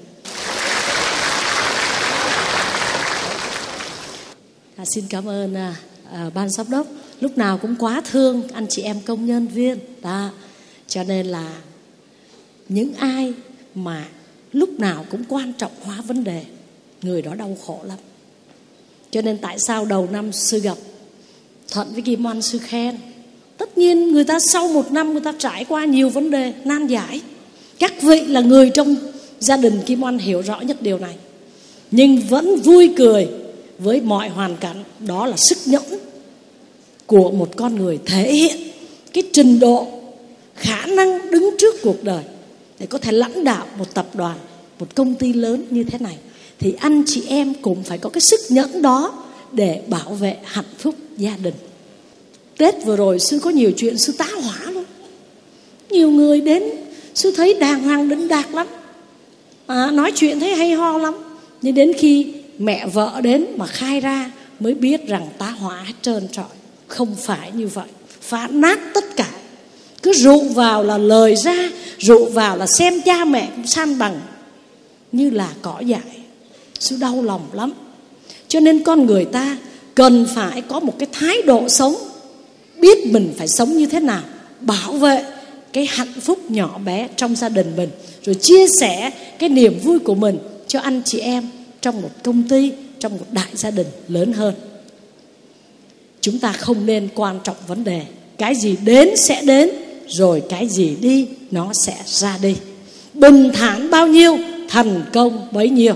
À, xin cảm ơn à, à, ban giám đốc lúc nào cũng quá thương anh chị em công nhân viên đó. Cho nên là những ai mà lúc nào cũng quan trọng hóa vấn đề, người đó đau khổ lắm. Cho nên tại sao đầu năm sư gặp Thuận với Kim Oanh sư khen. Tất nhiên người ta sau một năm người ta trải qua nhiều vấn đề nan giải. Các vị là người trong gia đình Kim Oanh hiểu rõ nhất điều này, nhưng vẫn vui cười với mọi hoàn cảnh. Đó là sức nhẫn của một con người, thể hiện cái trình độ, khả năng đứng trước cuộc đời để có thể lãnh đạo một tập đoàn, một công ty lớn như thế này. Thì anh chị em cũng phải có cái sức nhẫn đó để bảo vệ hạnh phúc gia đình. Tết vừa rồi sư có nhiều chuyện sư tá hỏa luôn. Nhiều người đến sư thấy đàng hoàng đĩnh đạc lắm, à, nói chuyện thấy hay ho lắm. Nhưng đến khi mẹ vợ đến mà khai ra mới biết rằng tá hỏa hết trơn trọi. Không phải như vậy, phá nát tất cả. Cứ rụ vào là lời ra, rụ vào là xem cha mẹ cũng san bằng như là cỏ dại. Sư đau lòng lắm. Cho nên con người ta cần phải có một cái thái độ sống, biết mình phải sống như thế nào, bảo vệ cái hạnh phúc nhỏ bé trong gia đình mình, rồi chia sẻ cái niềm vui của mình cho anh chị em trong một công ty, trong một đại gia đình lớn hơn. Chúng ta không nên quan trọng vấn đề. Cái gì đến sẽ đến, rồi cái gì đi nó sẽ ra đi. Bình thản bao nhiêu, thành công bấy nhiêu.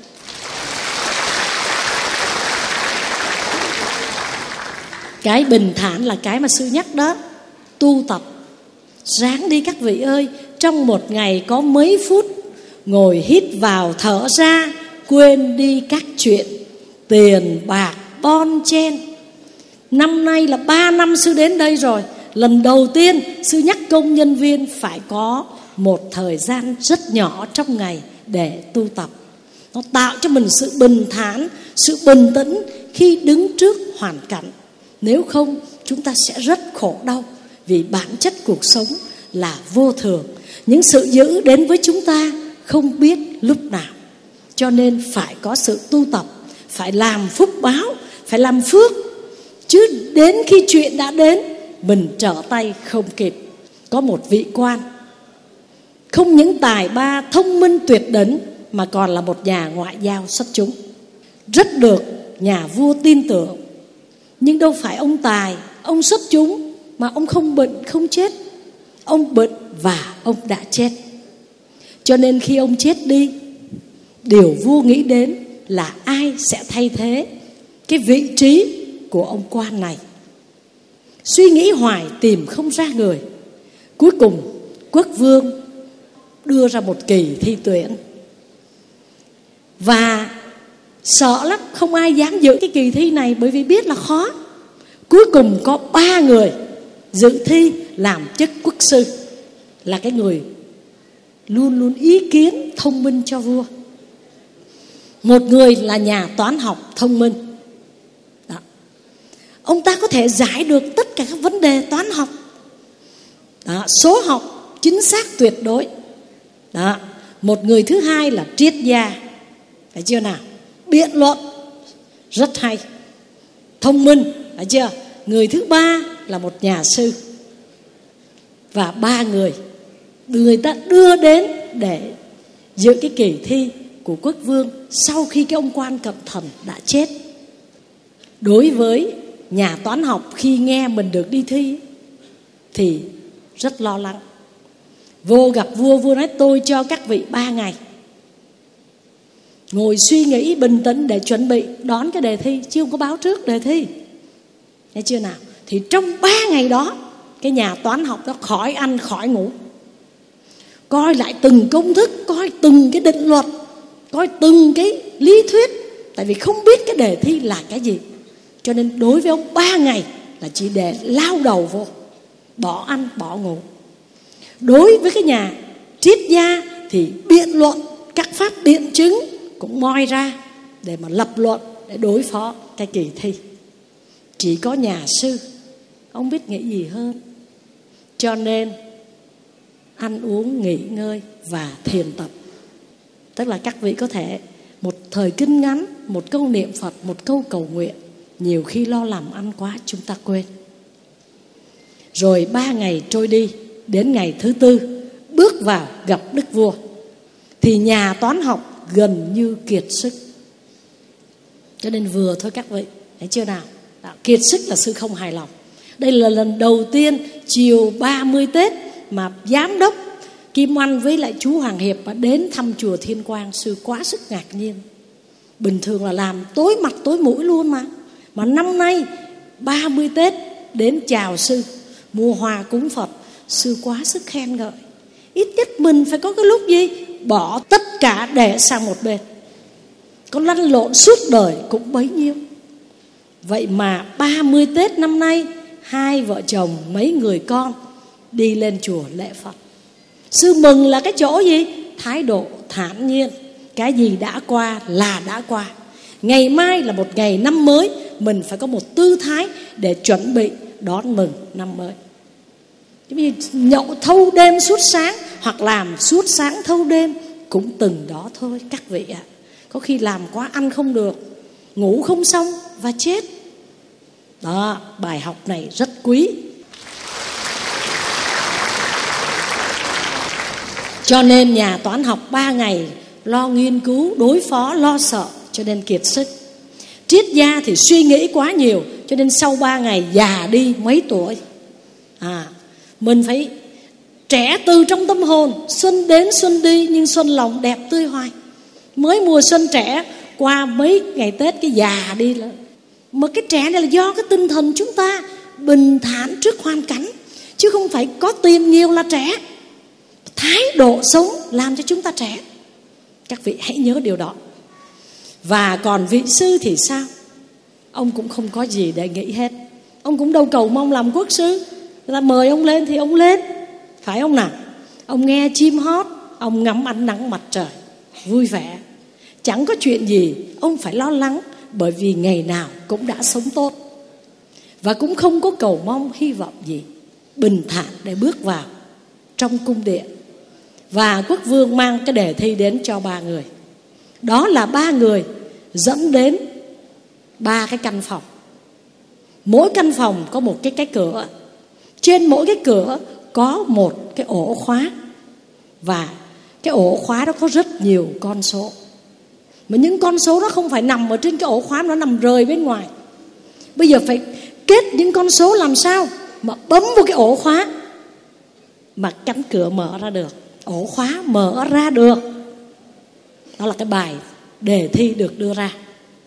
Cái bình thản là cái mà sư nhắc đó. Tu tập ráng đi các vị ơi. Trong một ngày có mấy phút ngồi hít vào thở ra, quên đi các chuyện tiền bạc bon chen. Năm nay là ba năm sư đến đây rồi. Lần đầu tiên sư nhắc công nhân viên phải có một thời gian rất nhỏ trong ngày để tu tập. Nó tạo cho mình sự bình thản, sự bình tĩnh khi đứng trước hoàn cảnh. Nếu không chúng ta sẽ rất khổ đau. Vì bản chất cuộc sống là vô thường. Những sự dữ đến với chúng ta không biết lúc nào. Cho nên phải có sự tu tập, phải làm phúc báo, phải làm phước. Chứ đến khi chuyện đã đến, mình trở tay không kịp. Có một vị quan không những tài ba, thông minh tuyệt đỉnh, mà còn là một nhà ngoại giao xuất chúng, rất được nhà vua tin tưởng. Nhưng đâu phải ông tài, ông xuất chúng mà ông không bệnh, không chết. Ông bệnh và ông đã chết. Cho nên khi ông chết đi, điều vua nghĩ đến là ai sẽ thay thế cái vị trí của ông quan này. Suy nghĩ hoài tìm không ra người. Cuối cùng quốc vương đưa ra một kỳ thi tuyển. Và sợ lắm, không ai dám dự cái kỳ thi này, bởi vì biết là khó. Cuối cùng có ba người dự thi làm chức quốc sư, là cái người luôn luôn ý kiến thông minh cho vua. Một người là nhà toán học thông minh. Đó. Ông ta có thể giải được tất cả các vấn đề toán học. Đó. Số học chính xác tuyệt đối. Đó. Một người thứ hai là triết gia, phải chưa nào? Biện luận rất hay, thông minh, phải chưa? Người thứ ba là một nhà sư. Và ba người người ta đưa đến để dự cái kỳ thi của quốc vương sau khi cái ông quan cận thần đã chết. Đối với nhà toán học, khi nghe mình được đi thi thì rất lo lắng. Vô gặp vua, vua nói tôi cho các vị ba ngày ngồi suy nghĩ bình tĩnh để chuẩn bị đón cái đề thi, chứ không có báo trước đề thi. Thấy chưa nào? Thì trong ba ngày đó, cái nhà toán học đó khỏi ăn khỏi ngủ, coi lại từng công thức, coi từng cái định luật, coi từng cái lý thuyết. Tại vì không biết cái đề thi là cái gì. Cho nên đối với ông ba ngày là chỉ để lao đầu vô, bỏ ăn bỏ ngủ. Đối với cái nhà triết gia thì biện luận, các pháp biện chứng cũng moi ra để mà lập luận, để đối phó cái kỳ thi. Chỉ có nhà sư, ông biết nghĩ gì hơn. Cho nên ăn uống, nghỉ ngơi và thiền tập. Tức là các vị có thể một thời kinh ngắn, một câu niệm Phật, một câu cầu nguyện. Nhiều khi lo làm ăn quá chúng ta quên. Rồi ba ngày trôi đi, đến ngày thứ tư bước vào gặp đức vua, thì nhà toán học gần như kiệt sức. Cho nên vừa thôi các vị, thấy chưa nào? Đó. kiệt sức là sư không hài lòng. Đây là lần đầu tiên chiều ba mươi Tết mà giám đốc Kim Oanh với lại chú Hoàng Hiệp đã đến thăm chùa Thiên Quang. Sư quá sức ngạc nhiên. Bình thường là làm tối mặt tối mũi luôn mà. Mà năm nay ba mươi Tết đến chào sư, mua hoa cúng Phật. Sư quá sức khen ngợi. Ít nhất mình phải có cái lúc gì bỏ tất cả để sang một bên. Có lăn lộn suốt đời cũng bấy nhiêu. Vậy mà ba mươi Tết năm nay, hai vợ chồng mấy người con đi lên chùa lễ Phật. Sư mừng là cái chỗ gì? Thái độ thản nhiên. Cái gì đã qua là đã qua. Ngày mai là một ngày năm mới, mình phải có một tư thái để chuẩn bị đón mừng năm mới. Như nhậu thâu đêm suốt sáng, hoặc làm suốt sáng thâu đêm, cũng từng đó thôi các vị ạ. Có khi làm quá ăn không được, ngủ không xong và chết. Đó, bài học này rất quý. Cho nên nhà toán học ba ngày lo nghiên cứu, đối phó, lo sợ, cho nên kiệt sức. Triết gia thì suy nghĩ quá nhiều, cho nên sau ba ngày già đi mấy tuổi. À, mình phải trẻ từ trong tâm hồn. Xuân đến xuân đi, nhưng xuân lòng đẹp tươi hoài. Mới mùa xuân trẻ, qua mấy ngày Tết cái già đi là. Mà cái trẻ này là do cái tinh thần chúng ta bình thản trước hoàn cảnh, chứ không phải có tiền nhiều là trẻ. Thái độ sống làm cho chúng ta trẻ. Các vị hãy nhớ điều đó. Và còn vị sư thì sao? Ông cũng không có gì để nghĩ hết. Ông cũng đâu cầu mong làm quốc sư. Người ta mời ông lên thì ông lên, phải không nào? Ông nghe chim hót, ông ngắm ánh nắng mặt trời, vui vẻ. Chẳng có chuyện gì ông phải lo lắng, bởi vì ngày nào cũng đã sống tốt. Và cũng không có cầu mong hy vọng gì, bình thản để bước vào trong cung điện. Và quốc vương mang cái đề thi đến cho ba người. Đó là ba người dẫn đến ba cái căn phòng. Mỗi căn phòng có một cái cái cửa. Trên mỗi cái cửa có một cái ổ khóa. Và cái ổ khóa đó có rất nhiều con số. Mà những con số đó không phải nằm ở trên cái ổ khóa, nó nằm rời bên ngoài. Bây giờ phải kết những con số làm sao mà bấm vào cái ổ khóa mà cánh cửa mở ra được, ổ khóa mở ra được. Đó là cái bài đề thi được đưa ra.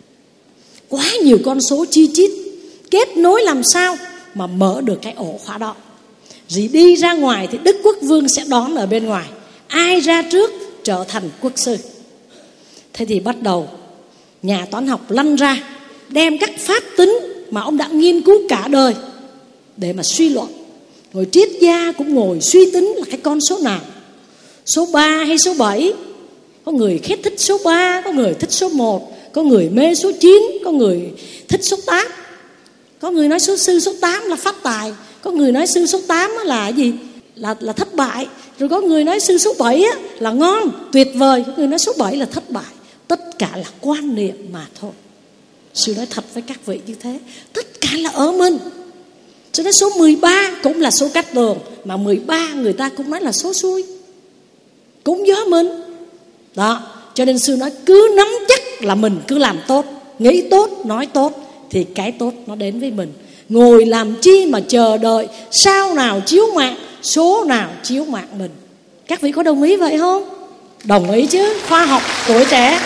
Quá nhiều con số chi chít, kết nối làm sao mà mở được cái ổ khóa đó. Rồi đi ra ngoài thì Đức Quốc Vương sẽ đón ở bên ngoài. Ai ra trước trở thành quốc sư. Thế thì bắt đầu nhà toán học lăn ra, đem các pháp tính mà ông đã nghiên cứu cả đời để mà suy luận. Rồi triết gia cũng ngồi suy tính là cái con số nào, số ba hay số bảy. Có người khét thích số ba, có người thích số một, có người mê số chín, có người thích số tám. Có người nói số sư số tám là phát tài, có người nói sư số tám là gì? Là, là thất bại. Rồi có người nói sư số bảy là ngon, tuyệt vời, có người nói số bảy là thất bại. Tất cả là quan niệm mà thôi. Sư nói thật với các vị như thế. Tất cả là ở mình. Cho nên số mười ba cũng là số cát tường, mà mười ba người ta cũng nói là số xui, cũng do mình. Đó, cho nên sư nói cứ nắm chắc là mình cứ làm tốt, nghĩ tốt, nói tốt, thì cái tốt nó đến với mình. Ngồi làm chi mà chờ đợi sao nào chiếu mạng, số nào chiếu mạng mình. Các vị có đồng ý vậy không? Đồng ý chứ, khoa học tuổi trẻ.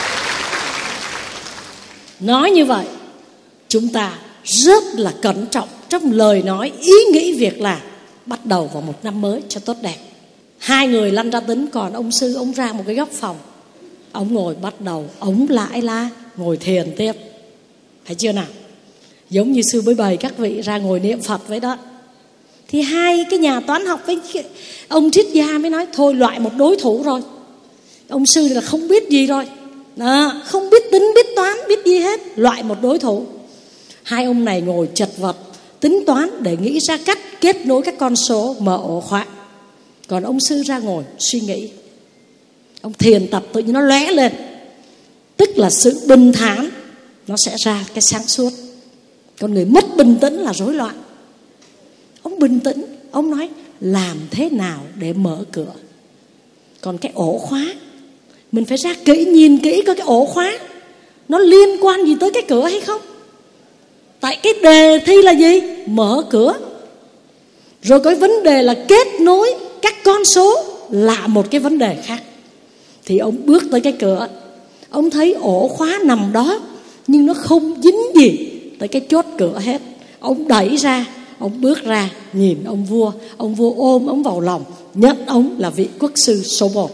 Nói như vậy, chúng ta rất là cẩn trọng trong lời nói, ý nghĩ, việc làm, bắt đầu vào một năm mới cho tốt đẹp. Hai người lăn ra tính, còn ông sư ông ra một cái góc phòng. Ông ngồi bắt đầu, ông lại la, ngồi thiền tiếp. Phải chưa nào? Giống như sư mới bày các vị ra ngồi niệm Phật vậy đó. Thì hai cái nhà toán học với ông triết gia mới nói thôi loại một đối thủ rồi. Ông sư là không biết gì rồi đó, không biết tính, biết toán, biết gì hết, loại một đối thủ. Hai ông này ngồi chật vật tính toán để nghĩ ra cách kết nối các con số mở ổ khóa. Còn ông sư ra ngồi suy nghĩ. Ông thiền tập tự nhiên nó lóe lên. Tức là sự bình thản nó sẽ ra cái sáng suốt. Còn người mất bình tĩnh là rối loạn. Ông bình tĩnh, ông nói làm thế nào để mở cửa. Còn cái ổ khóa mình phải ra kỹ, nhìn kỹ coi cái ổ khóa nó liên quan gì tới cái cửa hay không. Tại cái đề thi là gì? Mở cửa. Rồi cái vấn đề là kết nối các con số là một cái vấn đề khác. Thì ông bước tới cái cửa, ông thấy ổ khóa nằm đó, nhưng nó không dính gì tới cái chốt cửa hết. Ông đẩy ra, ông bước ra, nhìn ông vua. Ông vua ôm ông vào lòng, nhận ông là vị quốc sư số một.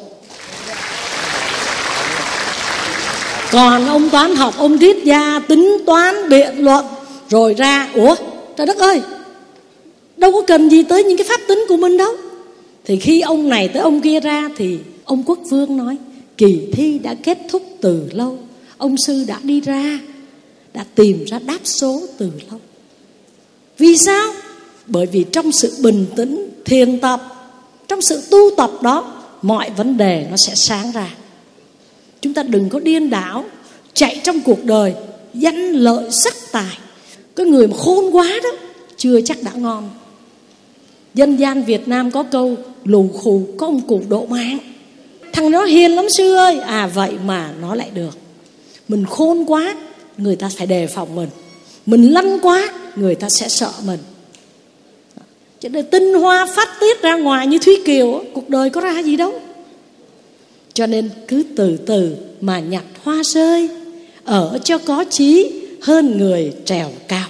Còn ông toán học, ông triết gia, tính toán, biện luận, rồi ra, ủa trời đất ơi, đâu có cần gì tới những cái pháp tính của mình đâu. Thì khi ông này tới ông kia ra, thì ông quốc vương nói, kỳ thi đã kết thúc từ lâu, ông sư đã đi ra, đã tìm ra đáp số từ lâu. Vì sao? Bởi vì trong sự bình tĩnh, thiền tập, trong sự tu tập đó, mọi vấn đề nó sẽ sáng ra. Chúng ta đừng có điên đảo chạy trong cuộc đời danh lợi sắc tài. Cái người mà khôn quá đó chưa chắc đã ngon. Dân gian Việt Nam có câu lù khù có ông cụ độ mạng. Thằng nó hiền lắm sư ơi. À vậy mà nó lại được. Mình khôn quá, người ta phải đề phòng mình. Mình lanh quá, người ta sẽ sợ mình. Cho nên tinh hoa phát tiết ra ngoài như Thúy Kiều, cuộc đời có ra gì đâu. Cho nên cứ từ từ mà nhặt hoa rơi, ở cho có chí hơn người trèo cao.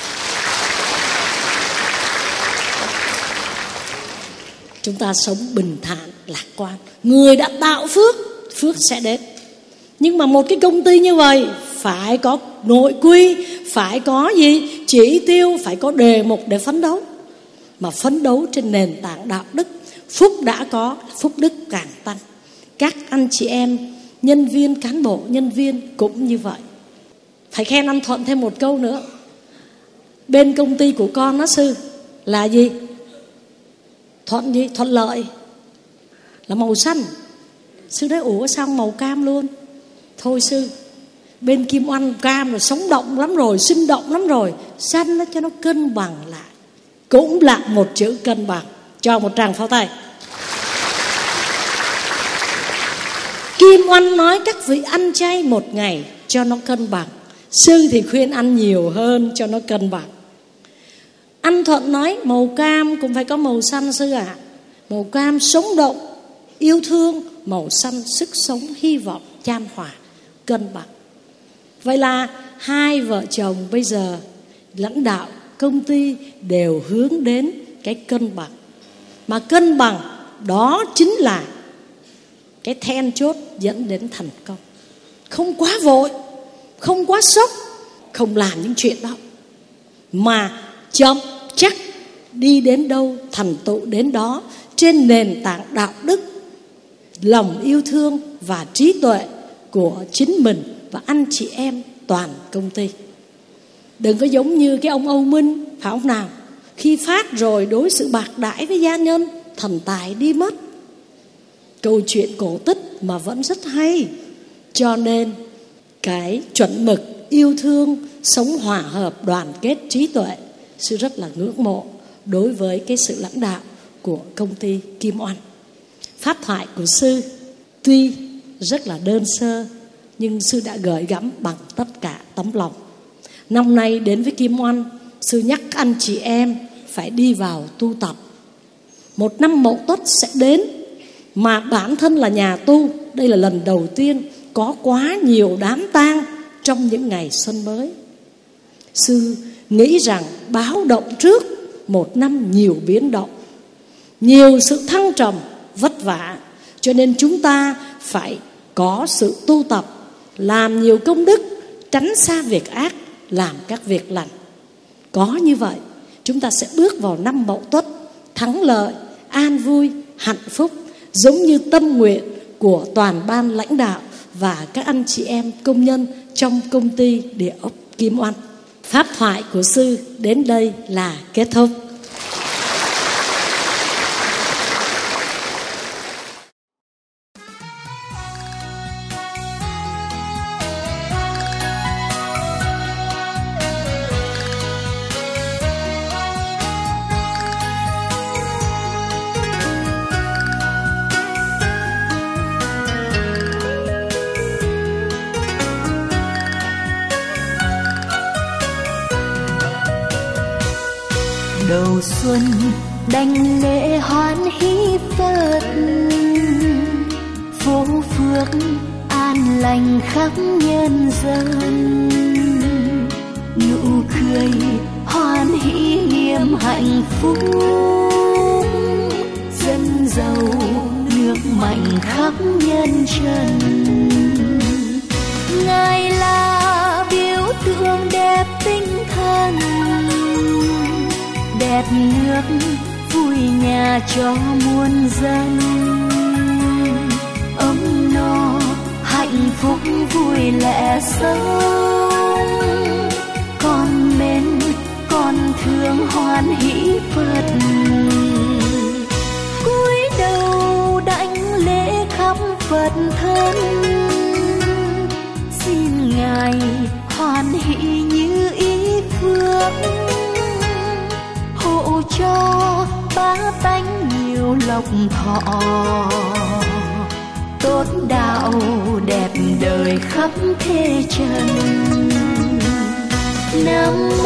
Chúng ta sống bình thản, lạc quan. Người đã tạo phước, phước sẽ đến. Nhưng mà một cái công ty như vậy phải có nội quy, phải có gì? Chỉ tiêu, phải có đề mục để phấn đấu. Mà phấn đấu trên nền tảng đạo đức. Phúc đã có, phúc đức càng tăng. Các anh chị em, nhân viên, cán bộ, nhân viên cũng như vậy. Phải khen anh Thuận thêm một câu nữa. Bên công ty của con đó sư là gì? Thuận gì? Thuận lợi là màu xanh. Sư nói ủa sao màu cam luôn? Thôi sư, bên Kim Oanh cam rồi sống động lắm rồi, sinh động lắm rồi, xanh nó cho nó cân bằng lại. Cũng là một chữ cân bằng. Cho một tràng pháo tay. Kim Oanh nói các vị ăn chay một ngày cho nó cân bằng. Sư thì khuyên ăn nhiều hơn cho nó cân bằng. Anh Thuận nói màu cam cũng phải có màu xanh sư ạ. À. Màu cam sống động, yêu thương. Màu xanh sức sống, hy vọng, chan hòa, cân bằng. Vậy là hai vợ chồng bây giờ lãnh đạo công ty đều hướng đến cái cân bằng. Mà cân bằng đó chính là cái then chốt dẫn đến thành công. Không quá vội, không quá sốc, không làm những chuyện đó, mà chậm chắc đi đến đâu thành tựu đến đó, trên nền tảng đạo đức, lòng yêu thương và trí tuệ của chính mình và anh chị em toàn công ty. Đừng có giống như cái ông Âu Minh, phải không nào? Khi phát rồi đối xử bạc đãi với gia nhân, thần tài đi mất. Câu chuyện cổ tích mà vẫn rất hay. Cho nên cái chuẩn mực yêu thương, sống hòa hợp, đoàn kết, trí tuệ, sư rất là ngưỡng mộ đối với cái sự lãnh đạo của công ty Kim Oanh. Pháp thoại của sư tuy rất là đơn sơ, nhưng sư đã gửi gắm bằng tất cả tấm lòng. Năm nay đến với Kim Oanh, sư nhắc anh chị em phải đi vào tu tập. Một năm Mậu Tuất sẽ đến, mà bản thân là nhà tu, đây là lần đầu tiên có quá nhiều đám tang trong những ngày xuân mới. Sư nghĩ rằng báo động trước một năm nhiều biến động, nhiều sự thăng trầm, vất vả. Cho nên chúng ta phải có sự tu tập, làm nhiều công đức, tránh xa việc ác, làm các việc lành. Có như vậy, chúng ta sẽ bước vào năm Mậu Tuất thắng lợi, an vui, hạnh phúc, giống như tâm nguyện của toàn ban lãnh đạo và các anh chị em công nhân trong công ty địa ốc Kim Oanh. Pháp thoại của sư đến đây là kết thúc. đầu xuân đảnh lễ hoan hỷ Phật, phố phước an lành khắp nhân dân, nụ cười hoan hỷ niềm hạnh phúc, dân giàu nước mạnh khắp nhân trần. Ngài là biểu tượng đẹp tinh thần, đẹp nước vui nhà cho muôn dân, ấm no hạnh phúc vui lẽ sống, con mến con thương hoan hỷ Phật. Cúi đầu đảnh lễ khắp Phật thân, xin Ngài hoan hỷ như ý phước, hộ cho bá tánh nhiều lộc thọ, tốt đạo đẹp đời khắp thế trần. Nam